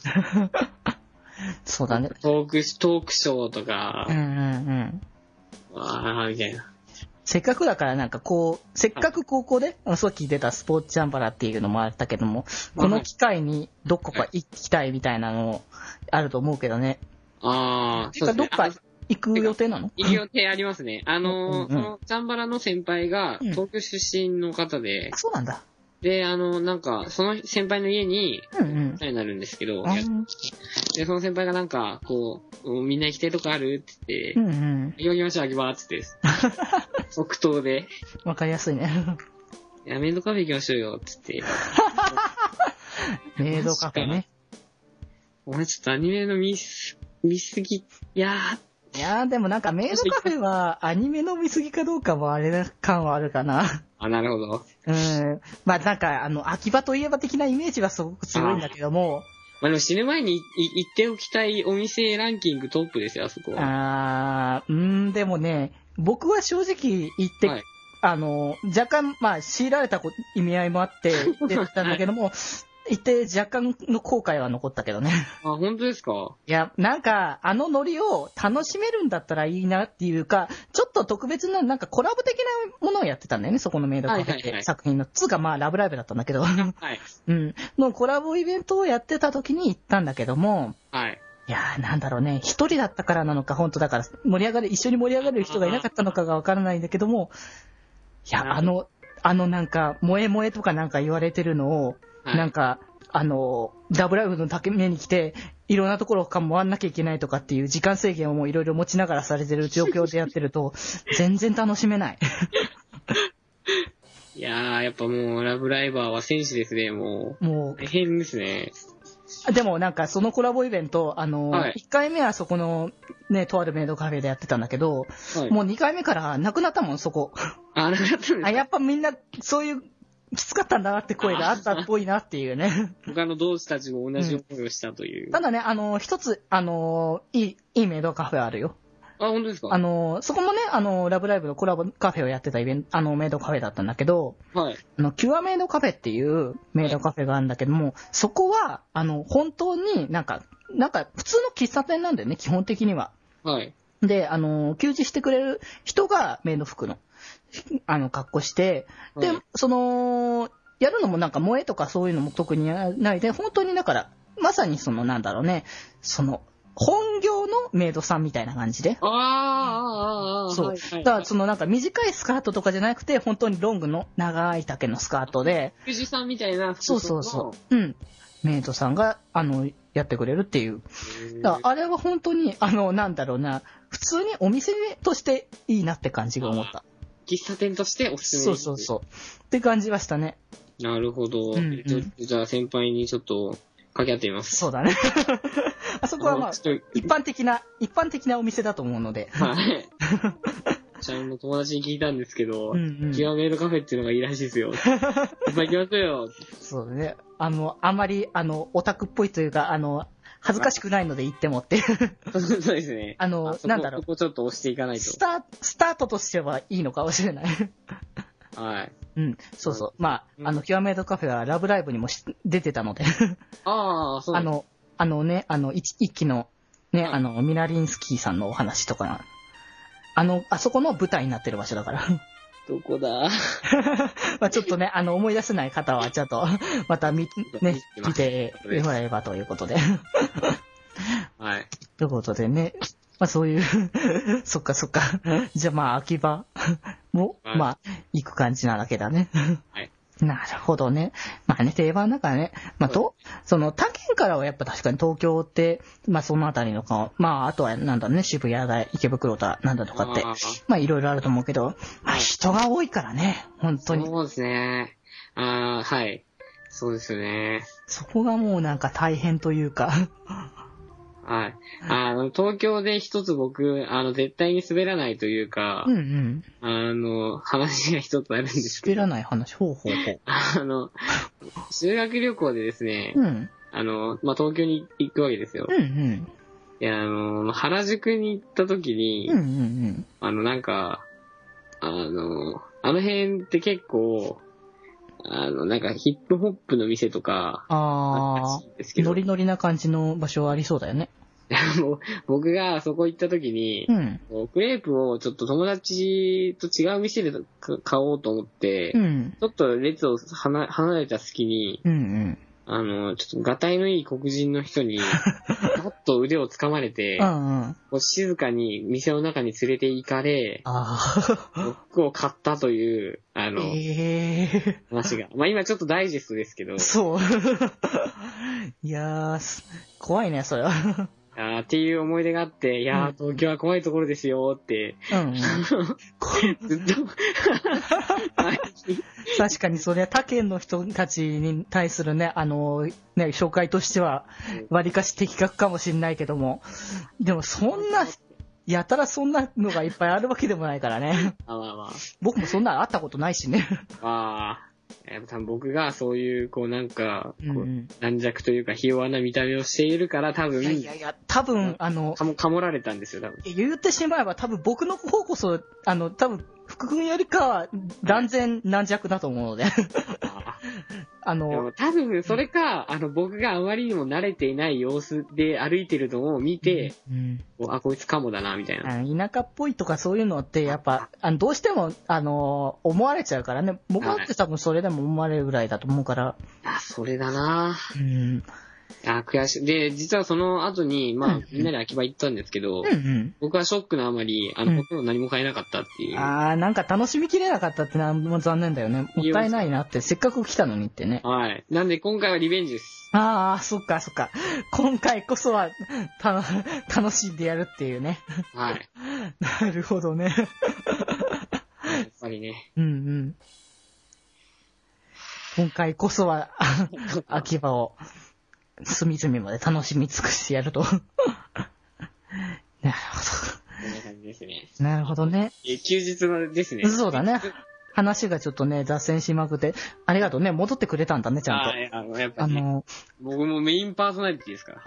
[SPEAKER 1] そうだね。
[SPEAKER 2] トークショーとか。みたいな。
[SPEAKER 1] せっかくだからなんかせっかく高校で、さっき出たスポーツチャンバラっていうのもあったけども、この機会にどこか行きたいみたいなのあると思うけどね。
[SPEAKER 2] そうですね。
[SPEAKER 1] どっか行く予定なの？
[SPEAKER 2] 行く予定ありますね。そのチャンバラの先輩が東京出身の方で。
[SPEAKER 1] そうなんだ。
[SPEAKER 2] で、なんか、その先輩の家に、になるんですけど、で、その先輩がなんか、みんな行きたいとこあるって言って、行きましょう、っつって、即答で。
[SPEAKER 1] わかりやすいね。
[SPEAKER 2] いや、メイドカフェ行きましょうよ、つって。
[SPEAKER 1] メイドカフェね。
[SPEAKER 2] 俺ちょっとアニメの見すぎ、いや
[SPEAKER 1] でもなんかメイドカフェはアニメの見すぎかどうかもあれな感はあるかな。
[SPEAKER 2] なるほど。
[SPEAKER 1] まあなんか秋葉といえば的なイメージはすごく強いんだけども。
[SPEAKER 2] まあでも死ぬ前に行っておきたいお店ランキングトップですよ、あそこは。
[SPEAKER 1] でもね、僕は正直言って、若干、まあ強いられた意味合いもあって出てたんだけども、行って若干の後悔は残ったけどね。
[SPEAKER 2] 本当ですか？
[SPEAKER 1] いや、なんか、ノリを楽しめるんだったらいいなっていうか、ちょっと特別な、なんかコラボ的なものをやってたんだよね、そこのメイドカフェって作品の。つうか、まあ、ラブライブだったんだけど。のコラボイベントをやってた時に行ったんだけども、いやー、なんだろうね、一人だったからなのか、本当だから、一緒に盛り上がる人がいなかったのかがわからないんだけども、いや、なんか、萌え萌えとかなんか言われてるのを、なんか、ラブライブのために来て、いろんなところから回んなきゃいけないとかっていう時間制限をもういろいろ持ちながらされてる状況でやってると、全然楽しめない。
[SPEAKER 2] いやー、やっぱもう、ラブライバーは選手ですね、もう。大変ですね。
[SPEAKER 1] でもなんかそのコラボイベント、1回目はそこのね、とあるメイドカフェでやってたんだけど、もう2回目からなくなったもん、そこ。
[SPEAKER 2] なくなったんですか？
[SPEAKER 1] やっぱみんな、そういう、 きつかったんだなって声があったっぽいなっていうね。
[SPEAKER 2] 他の同志たちも同じ思いをしたという。
[SPEAKER 1] ただね、一つ、いいメイドカフェあるよ。
[SPEAKER 2] あ、本当ですか？
[SPEAKER 1] そこもね、ラブライブのコラボカフェをやってたメイドカフェだったんだけど、
[SPEAKER 2] はい。
[SPEAKER 1] キュアメイドカフェっていうメイドカフェがあるんだけども、そこは、本当になんか、普通の喫茶店なんだよね、基本的には。
[SPEAKER 2] はい。
[SPEAKER 1] で、給仕してくれる人がメイド服の、格好して、で、
[SPEAKER 2] はい、
[SPEAKER 1] やるのもなんか萌えとかそういうのも特にないで、本当にだから、まさになんだろうね、本業のメイドさんみたいな感じで。そう。はいはい、だからなんか短いスカートとかじゃなくて、本当にロングの長い丈のスカートで。
[SPEAKER 2] 藤さんみたいな服
[SPEAKER 1] 装の。そうそう。うん。メイドさんが、やってくれるっていう。だからあれは本当に、なんだろうな、普通にお店としていいなって感じが思った。
[SPEAKER 2] 喫茶店としておすす
[SPEAKER 1] め。そう。って感じはしたね。
[SPEAKER 2] なるほど。じゃあ先輩にちょっと掛け合ってみます。
[SPEAKER 1] そうだね。あそこはまあ、一般的なお店だと思うので。
[SPEAKER 2] はい。ちゃんと友達に聞いたんですけど、キュアメイドカフェっていうのがいいらしいですよ。いっぱい行きますよ。
[SPEAKER 1] そうだね。あんまり、オタクっぽいというか、恥ずかしくないので行ってもって。
[SPEAKER 2] そうですね。
[SPEAKER 1] なんだろう。
[SPEAKER 2] そこちょっと押していかないと。
[SPEAKER 1] スタートとしてはいいのかもしれない。
[SPEAKER 2] はい。
[SPEAKER 1] うん、そうそう。まあ、キュアメイドカフェはラブライブにも出てたので。
[SPEAKER 2] ああ、そうです
[SPEAKER 1] ね。一期の、ね、ミナリンスキーさんのお話とか、あそこの舞台になってる場所だから。
[SPEAKER 2] どこだ
[SPEAKER 1] まあちょっとね、思い出せない方は、ちょっと、また見てもらえればということで。
[SPEAKER 2] はい。
[SPEAKER 1] ということでね、まあそういうそっか。じゃあまあ秋葉も、まあ行く感じなだけだね。
[SPEAKER 2] はい。
[SPEAKER 1] なるほどね。まあね、定番だからね。まあ他県からはやっぱ確かに東京って、まあそのあたりのまああとはなんだろうね、渋谷だ、池袋だ、なんだとかって、まあいろいろあると思うけど、まあ人が多いからね、本当に。
[SPEAKER 2] そうですね。はい。そうですよね。
[SPEAKER 1] そこがもうなんか大変というか。
[SPEAKER 2] はい。東京で一つ僕、絶対に滑らないというか、話が一つあるんです
[SPEAKER 1] けど。滑らない話、ほう。
[SPEAKER 2] 修学旅行でですね、まあ、東京に行くわけですよ。いや、原宿に行った時に、なんか、あの辺って結構、なんかヒップホップの店とか、
[SPEAKER 1] ノリノリな感じの場所ありそうだよね。
[SPEAKER 2] 僕がそこ行った時に、クレープをちょっと友達と違う店で買おうと思って、ちょっと列を離れた隙に、ちょっとガタイのいい黒人の人に、パッと腕を掴まれて、静かに店の中に連れて行かれ、服を買ったという、話が。まあ今ちょっとダイジェストですけど。
[SPEAKER 1] そう。いやー、怖いね、それは。
[SPEAKER 2] っていう思い出があって、いやー、東京は怖いところですよって、ずっと
[SPEAKER 1] 確かにそれは他県の人たちに対するね、紹介としては、割かし的確かもしれないけども、でもそんな、やたらそんなのがいっぱいあるわけでもないからね。僕もそんなのあったことないしね。
[SPEAKER 2] 多分僕がそういう、軟弱というか、ひ弱な見た目をしているから、多分。
[SPEAKER 1] いや、多分、
[SPEAKER 2] かもられたんですよ、多分。
[SPEAKER 1] 言ってしまえば、多分僕の方こそ、多分、福君よりかは、断然軟弱だと思うので。
[SPEAKER 2] でも多分、それか、僕があまりにも慣れていない様子で歩いてるのを見て、こいつかもだな、みたい
[SPEAKER 1] な。田舎っぽいとかそういうのって、やっぱ、どうしても、思われちゃうからね。僕だって多分それでも思われるぐらいだと思うから。
[SPEAKER 2] それだな。悔しい。で、実はその後に、まあ、みんなで秋葉行ったんですけど、僕はショックのあまり、ほとんど何も買えなかったっていう。
[SPEAKER 1] なんか楽しみきれなかったってのはもう残念だよね。もったいないなって、せっかく来たのにってね。
[SPEAKER 2] はい。なんで今回はリベンジです。
[SPEAKER 1] そっか。今回こそは、楽しんでやるっていうね。
[SPEAKER 2] はい。
[SPEAKER 1] なるほどね。や
[SPEAKER 2] っぱりね。
[SPEAKER 1] 今回こそは、秋葉を。隅々まで楽しみ尽くしてやると。なるほど。
[SPEAKER 2] こんな感じですね。
[SPEAKER 1] なるほどね。
[SPEAKER 2] 休日のですね。
[SPEAKER 1] そうだね。 話がちょっとね、脱線しまくって、ありがとうね、戻ってくれたんだね、ちゃんと。
[SPEAKER 2] やっぱね、僕もメインパーソナリティですから。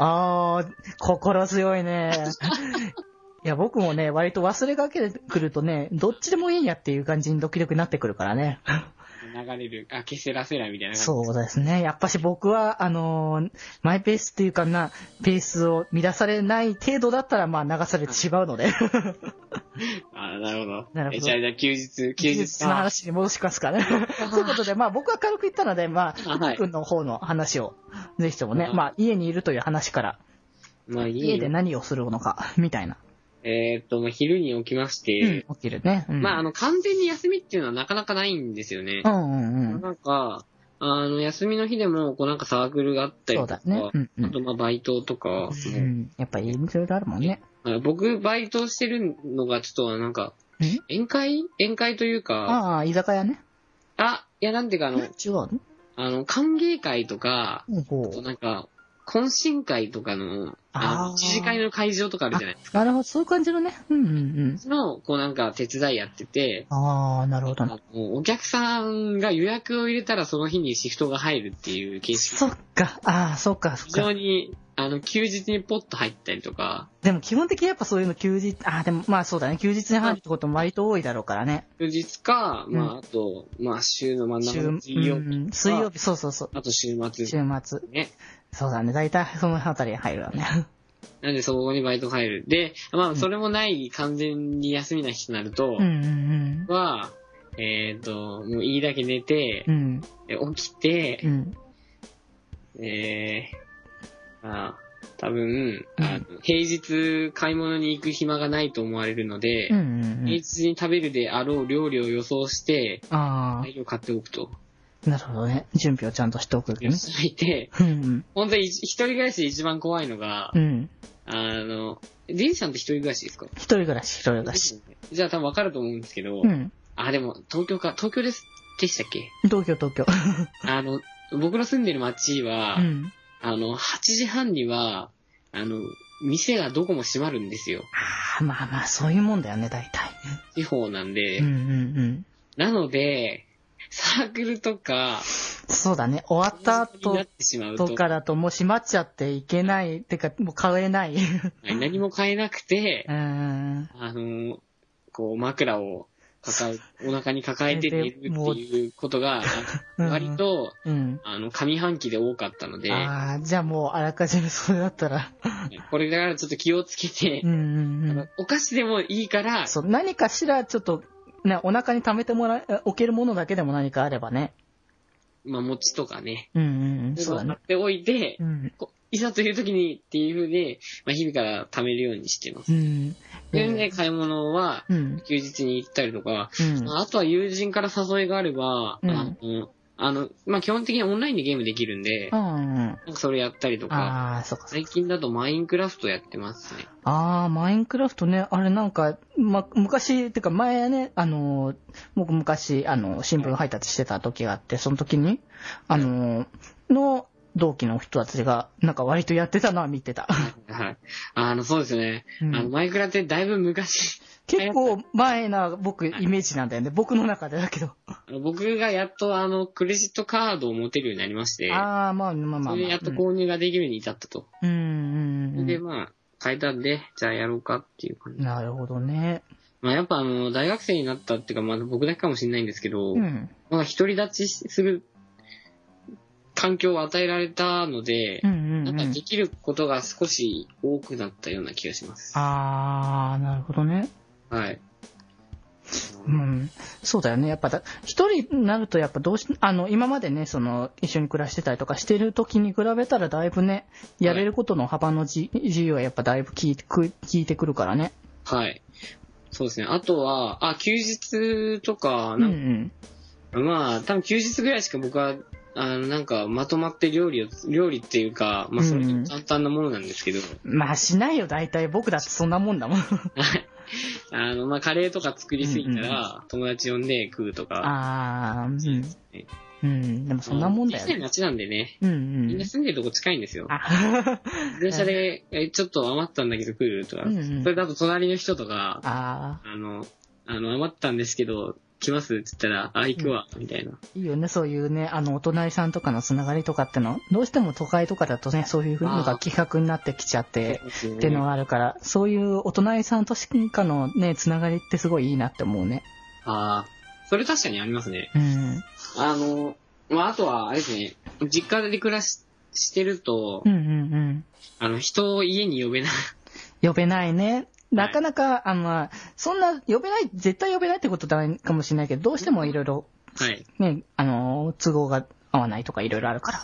[SPEAKER 1] 心強いね。いや、僕もね、割と忘れかけてくるとね、どっちでもいいやっていう感じにドキドキになってくるからね。
[SPEAKER 2] 流れる、消せらせらみたいな感じ。
[SPEAKER 1] そうですね。やっぱし僕は、マイペースっていうかな、ペースを乱されない程度だったら、まあ流されてしまうので。
[SPEAKER 2] なるほど。じゃあ休日
[SPEAKER 1] の話に戻しますかね。ということで、まあ僕は軽く言ったので、まあ、君の方の話を、ぜひともね、まあ家にいるという話から、まあ家で何をするのか、みたいな。
[SPEAKER 2] 昼に起きまして、
[SPEAKER 1] 起きるね。
[SPEAKER 2] まあ、完全に休みっていうのはなかなかないんですよね。なんか、休みの日でも、なんかサークルがあったりとか、あと、まあ、バイトとか、
[SPEAKER 1] やっぱりいろいろあるもんね。
[SPEAKER 2] 僕、バイトしてるのが、ちょっと、なんか、宴会というか、
[SPEAKER 1] 居酒屋ね。
[SPEAKER 2] いや、なんていうか、
[SPEAKER 1] 違う
[SPEAKER 2] の歓迎会とか、あとなんか、懇親会とかの、一次会の会場とかあるじゃないですか。
[SPEAKER 1] なるほど、そういう感じのね。
[SPEAKER 2] の、なんか手伝いやってて。
[SPEAKER 1] なるほどね。
[SPEAKER 2] お客さんが予約を入れたらその日にシフトが入るっていう形式。
[SPEAKER 1] そっか。そっか。
[SPEAKER 2] 非常に、休日にポッと入ったりとか。
[SPEAKER 1] でも基本的にやっぱそういうの休日、でもまあそうだね。休日に入るってことも割と多いだろうからね。
[SPEAKER 2] 休日か、まああと、まあ週の真ん中の水曜日。
[SPEAKER 1] 水曜日、そう。
[SPEAKER 2] あと週末。
[SPEAKER 1] 週末。
[SPEAKER 2] ね。
[SPEAKER 1] そうだね。大体そのあたりに入るわね。
[SPEAKER 2] なんでそこにバイト入る。で、まあそれもない完全に休みな日となると、は、もういいだけ寝て、起きて、多分、平日買い物に行く暇がないと思われるので、平日に食べるであろう料理を予想して、材料買っておくと。
[SPEAKER 1] なるほどね。準備をちゃんとしておくね。
[SPEAKER 2] していて、本当に一人暮らしで一番怖いのが、デンさんって一人暮らしですか？
[SPEAKER 1] 一人暮らし。
[SPEAKER 2] じゃあ多分わかると思うんですけど、でも東京でしたっけ？
[SPEAKER 1] 東京。
[SPEAKER 2] 僕の住んでる町は、8時半には、店がどこも閉まるんですよ。
[SPEAKER 1] まあ、そういうもんだよね、大体。
[SPEAKER 2] 地方なんで。なので、サークルとか、
[SPEAKER 1] そうだね、終わった後とかだともう閉まっちゃっていけない、てかもう買えない。
[SPEAKER 2] 何も買えなくて、枕をお腹に抱えて寝るっていうことが、割と、上半期で多かったので。
[SPEAKER 1] じゃあもうあらかじめそれだったら。
[SPEAKER 2] これだからちょっと気をつけて、お菓子でもいいから、
[SPEAKER 1] 何かしらちょっと、ね、お腹に溜めて置けるものだけでも何かあればね。
[SPEAKER 2] まあ、餅とかね。
[SPEAKER 1] そうだね。
[SPEAKER 2] 買っておいて、いざという時にっていう風で、日々から貯めるようにしてます。で、買い物は、休日に行ったりとか、あとは友人から誘いがあれば、基本的にオンラインでゲームできるんで、それやったりとか、最近だとマインクラフトやってますね。
[SPEAKER 1] マインクラフトね、あれなんか、昔、てか前ね、僕昔、新聞配達してた時があって、その時に、の同期の人たちが、なんか割とやってたのは見てた。
[SPEAKER 2] そうですね。マイクラってだいぶ昔。
[SPEAKER 1] 結構前な僕イメージなんだよね。僕の中でだけど。
[SPEAKER 2] 僕がやっとクレジットカードを持てるようになりまして。それでやっと購入ができるように至ったと。で、変えたんで、じゃあやろうかっていう感じ。
[SPEAKER 1] なるほどね。
[SPEAKER 2] やっぱ大学生になったっていうか、僕だけかもしれないんですけど、独り立ちする環境を与えられたので、なんかできることが少し多くなったような気がします。
[SPEAKER 1] なるほどね。
[SPEAKER 2] はい。
[SPEAKER 1] そうだよね。やっぱ一人になるとやっぱ今までね、一緒に暮らしてたりとかしてる時に比べたらだいぶね、やれることの幅の自由はやっぱだいぶ効いてくるからね。
[SPEAKER 2] はい。そうですね。あとは、休日とか、多分休日ぐらいしか僕は、なんか、まとまって料理っていうか、それ簡単なものなんですけど。
[SPEAKER 1] しないよ、大体。僕だってそんなもんだもん。
[SPEAKER 2] カレーとか作りすぎたら、友達呼んで食うとか。でもそんなもんだよね。小さい町なんでね。みんな住んでるとこ近いんですよ。電車で、ちょっと余ったんだけど来るとか。それだと隣の人とか、余ったんですけど、 来ますって言ったら、あ、行くわ、みたいな。
[SPEAKER 1] いいよね、そういうね、お隣さんとかのつながりとかっての、どうしても都会とかだとね、そういうのが企画になってきちゃって、っていうのがあるから、そういうお隣さんとかのね、つながりってすごいいいなって思うね。
[SPEAKER 2] ああ、それ確かにありますね。
[SPEAKER 1] うん。
[SPEAKER 2] あとは、あれですね、実家で暮らしてると、人を家に呼べない。
[SPEAKER 1] 呼べないね。なかなか、そんな、絶対呼べないってことはないかもしれないけど、どうしてもいろいろ、
[SPEAKER 2] はい。
[SPEAKER 1] ね、都合が合わないとかいろいろあるから。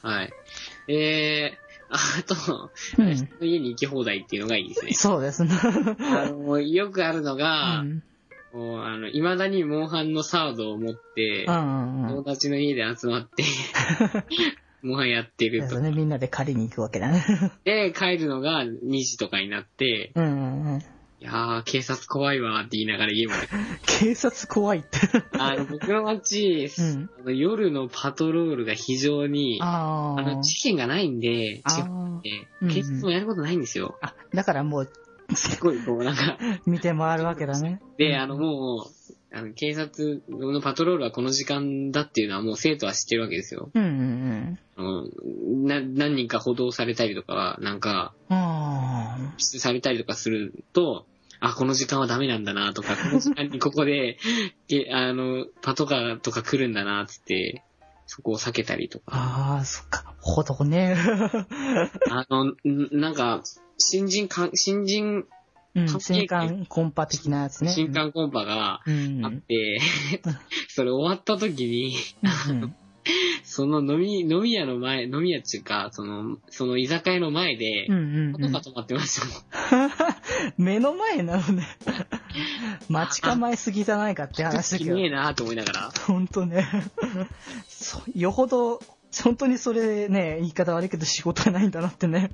[SPEAKER 2] はい。あと、人の家に行き放題っていうのがいいですね。
[SPEAKER 1] そうですね。
[SPEAKER 2] よくあるのが、未だにモンハンのサードを持って、友達の家で集まって、モンハンやってると。
[SPEAKER 1] そうね、みんなで借りに行くわけだね。
[SPEAKER 2] で、帰るのが2時とかになって、いやー、警察怖いわーって言いながら家まで。
[SPEAKER 1] 警察怖いって。
[SPEAKER 2] 僕の街、夜のパトロールが非常に、事件がないんで、警察もやることないんですよ。
[SPEAKER 1] だからもう、
[SPEAKER 2] すごい、なんか、
[SPEAKER 1] 見て回るわけだね。
[SPEAKER 2] で、もう、警察のパトロールはこの時間だっていうのはもう生徒は知ってるわけですよ。何人か補導されたりとかは、なんか、されたりとかすると、この時間はダメなんだなとか、この時間にここで、パトカーとか来るんだなつって、そこを避けたりとか。
[SPEAKER 1] そっか、ほどね。
[SPEAKER 2] なんか、新
[SPEAKER 1] 歓コンパ的なやつね。
[SPEAKER 2] 新歓コンパがあって、それ終わった時に、その飲み屋っていうか、その居酒屋の前で、パトカー止まってましたもん。
[SPEAKER 1] 目の前なのね。待ち構えすぎじゃないかって話だけど。
[SPEAKER 2] きれいなと思いながら。
[SPEAKER 1] ほんとね。よほど、本当にそれね、言い方悪いけど仕事がないんだなってね。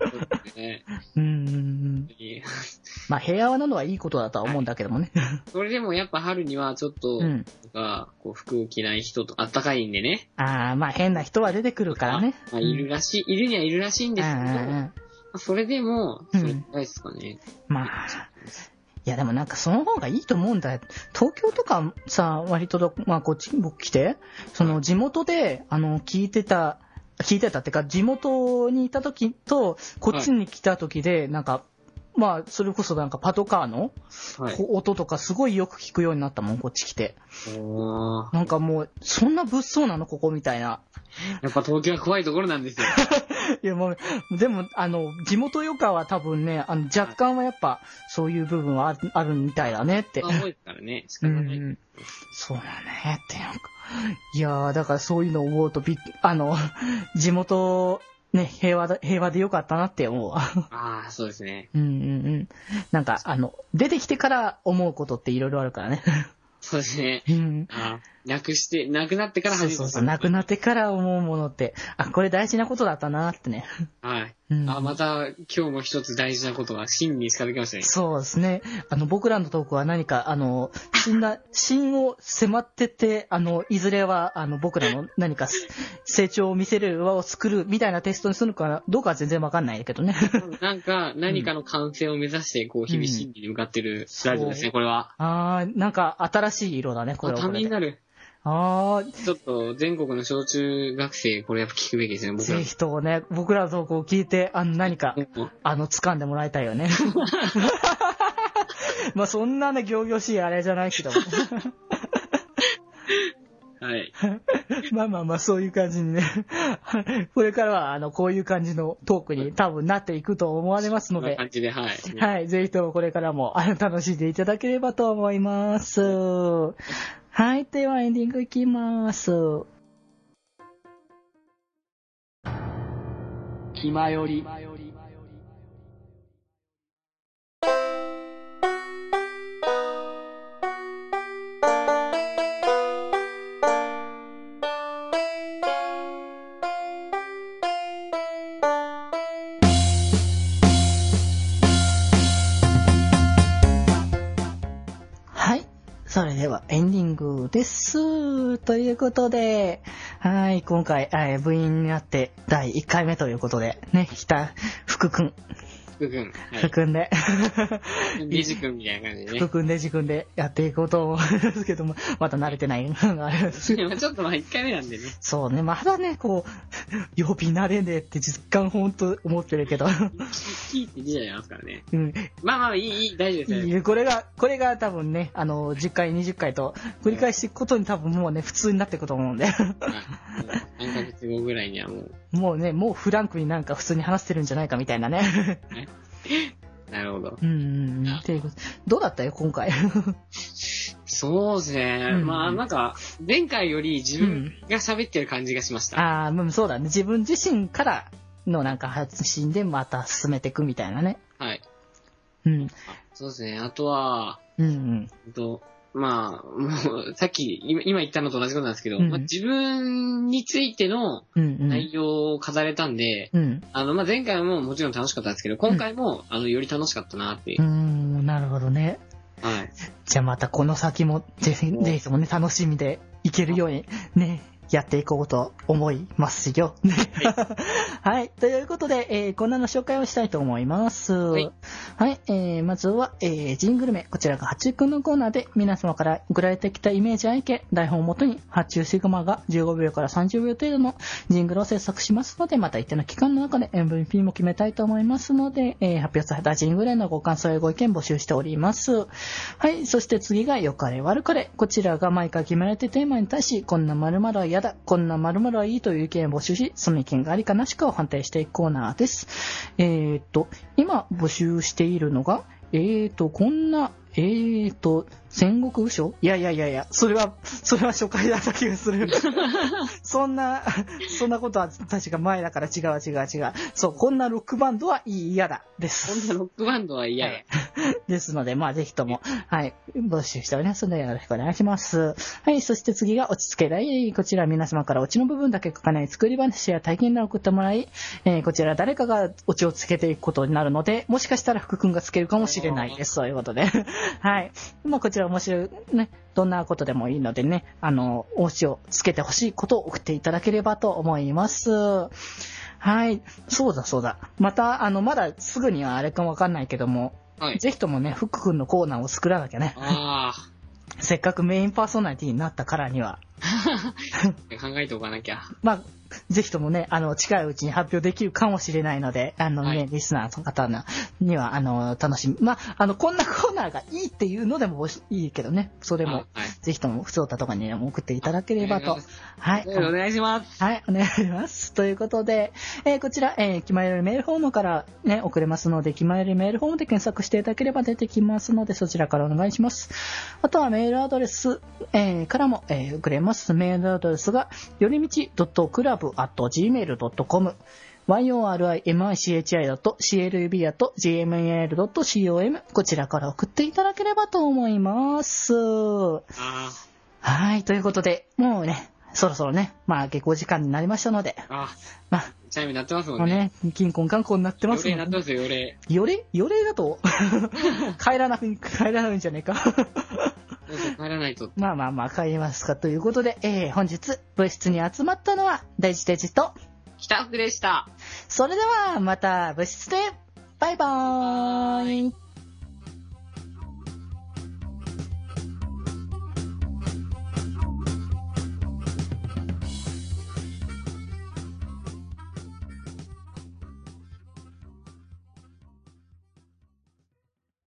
[SPEAKER 1] まあ平和なのはいいことだとは思うんだけどもね。
[SPEAKER 2] それでもやっぱ春にはちょっと、服を着ない人と、あったかいんでね。
[SPEAKER 1] まあ変な人は出てくるからね。
[SPEAKER 2] いるにはいるらしいんですけど、それでも、それくらいですかね。
[SPEAKER 1] まあ。いやでもなんかその方がいいと思うんだよ。東京とかさ、割とこっち僕来て、地元で、聞いてたってか、地元にいた時と、こっちに来た時で、なんか、それこそなんかパトカーの音とかすごいよく聞くようになったもん、こっち来て。なんかもう、そんな物騒なのここみたいな。
[SPEAKER 2] やっぱ東京は怖いところなんですよ。
[SPEAKER 1] いやもう、でも、地元余暇は多分ね、若干はやっぱ、そういう部分はあるみたいだねって。
[SPEAKER 2] 多いからね、仕方ない。
[SPEAKER 1] そうだね、ってなんか。いやー、だからそういうのを思うと地元、ね、平和でよかったなって思うわ。
[SPEAKER 2] そうですね。
[SPEAKER 1] なんか、出てきてから思うことっていろいろあるからね。
[SPEAKER 2] そうですね。亡くなってから初めて。
[SPEAKER 1] そう、亡くなってから思うものって、これ大事なことだったなってね。
[SPEAKER 2] はい。また今日も一つ大事なことが真に近づきましたね。
[SPEAKER 1] そうですね。僕らのトークは何か、芯を迫ってて、いずれは、僕らの何か成長を見せる輪を作るみたいなテストにするのかどうかは全然わかんないけどね。
[SPEAKER 2] 何かの完成を目指して、日々真理に向かってるラジオですね、これは。
[SPEAKER 1] なんか新しい色だね、これは。
[SPEAKER 2] ためになる。ちょっと全国の小中学生、これやっぱ聞くべきですね、僕ら。
[SPEAKER 1] ぜひとね、僕らの投稿を聞いて、何か、掴んでもらいたいよね。そんなね、仰々しいあれじゃないけども。
[SPEAKER 2] はい。
[SPEAKER 1] そういう感じにね。これからは、こういう感じのトークに多分なっていくと思われますので。
[SPEAKER 2] こんな感じで、はい。
[SPEAKER 1] はい。ぜひともこれからも、楽しんでいただければと思います。はい。ではエンディングいきます。気まより。それではエンディングです。ということで、はい、今回、部員になって第1回目ということで、ね、福くん、
[SPEAKER 2] 福くん。
[SPEAKER 1] 福くんで。
[SPEAKER 2] デジくんみたいな感じでね。
[SPEAKER 1] 福くんデジくんでやっていこうと思うんですけども、まだ慣れてないのがあるんですけど。
[SPEAKER 2] ちょっと1回目なんでね。
[SPEAKER 1] そうね、まだね、こう、曜日慣れねえって実感ほんと思ってるけど。
[SPEAKER 2] キーって出ちゃいますからね。
[SPEAKER 1] うん。
[SPEAKER 2] まあ、いい、大丈夫ですよ。
[SPEAKER 1] これが多分ね、10回、20回と繰り返していくことに多分もうね、普通になっていくと思うんで。
[SPEAKER 2] 3ヶ月後ぐらいにはもう。
[SPEAKER 1] もうね、もうフランクになんか普通に話してるんじゃないかみたいなね。
[SPEAKER 2] なるほど。
[SPEAKER 1] っていうこと。どうだったよ、今回。
[SPEAKER 2] そうですね。まあ、なんか、前回より自分が喋ってる感じがしました。
[SPEAKER 1] ああ、そうだね。自分自身からのなんか発信でまた進めていくみたいなね。
[SPEAKER 2] はい。そうですね。あとは、まあ、もう、さっき、今言ったのと同じことなんですけど、まあ、自分についての内容を語れたんで、まあ、前回ももちろん楽しかったんですけど、今回も、より楽しかったなっていう。
[SPEAKER 1] なるほどね。
[SPEAKER 2] はい。
[SPEAKER 1] じゃあまたこの先も、ぜひともね、楽しみでいけるように、ね、やっていこうと思いますよ。はい。ということで、こんなの紹介をしたいと思います。はい。まずは、ジングル名。こちらが八中くんのコーナーで、皆様から送られてきたイメージや意見、台本をもとに、八中シグマが15秒から30秒程度のジングルを制作しますので、また一定の期間の中で MVP も決めたいと思いますので、発表されたジングルへのご感想やご意見募集しております。はい。そして次が、良かれ悪かれ。こちらが毎回決められてテーマに対し、こんな〇〇は嫌だ、こんな〇〇はいいという意見を募集し、その意見がありかなしかを判定していくコーナーです。今募集しているのが、こんな、戦国武将？いや、それは初回だった気がする。そんなことは確か前だから違う。そう、こんなロックバンドは嫌だ。です。
[SPEAKER 2] こんなロックバンドは嫌だ。
[SPEAKER 1] ですので、まあぜひとも、はい、募集しておりますのでよろしくお願いします。はい、そして次が落ち着けライ。こちら皆様からオチの部分だけ書かない作り話や体験談を送ってもらい、こちら誰かがオチをつけていくことになるので、もしかしたら福くんがつけるかもしれないです。そういうことで。はい。まあこちら面白いね、どんなことでもいいのでね、オチをつけてほしいことを送っていただければと思います。はい。そうだ。また、まだすぐにはあれかもわかんないけども、はい、ぜひともね、福くんのコーナーを作らなきゃね。せっかくメインパーソナリティになったからには。
[SPEAKER 2] 考えておかなきゃ。
[SPEAKER 1] まあ、ぜひともね、近いうちに発表できるかもしれないので、リスナーの方には、楽しみ。まあ、こんなコーナーがいいっていうのでもいいけどね、それも、ぜひとも、ふつおたとかにも送っていただければと。はい。
[SPEAKER 2] お願いします。
[SPEAKER 1] はい、お願いします。ということで、こちら、気まよりメールフォームからね、送れますので、気まよりメールフォームで検索していただければ出てきますので、そちらからお願いします。あとはメールアドレス、からも、送れます。メールアドレスが、よりみち.club@gmail.com yorimichi.club@gmail.com こちらから送っていただければと思います。はい、ということで、もうね、そろそろね、まあ下校時間になりましたので、まあ、
[SPEAKER 2] チャイム鳴ってますもんね。
[SPEAKER 1] 金婚観光になってますもんね。
[SPEAKER 2] よれ鳴ってますよ、よれ。
[SPEAKER 1] よれだと帰らないんじゃねえか。
[SPEAKER 2] 帰らないと。
[SPEAKER 1] まあ、帰りますかということで、本日、部室に集まったのは、デジと、
[SPEAKER 2] 北福でした。
[SPEAKER 1] それでは、また部室で、バイバーイ。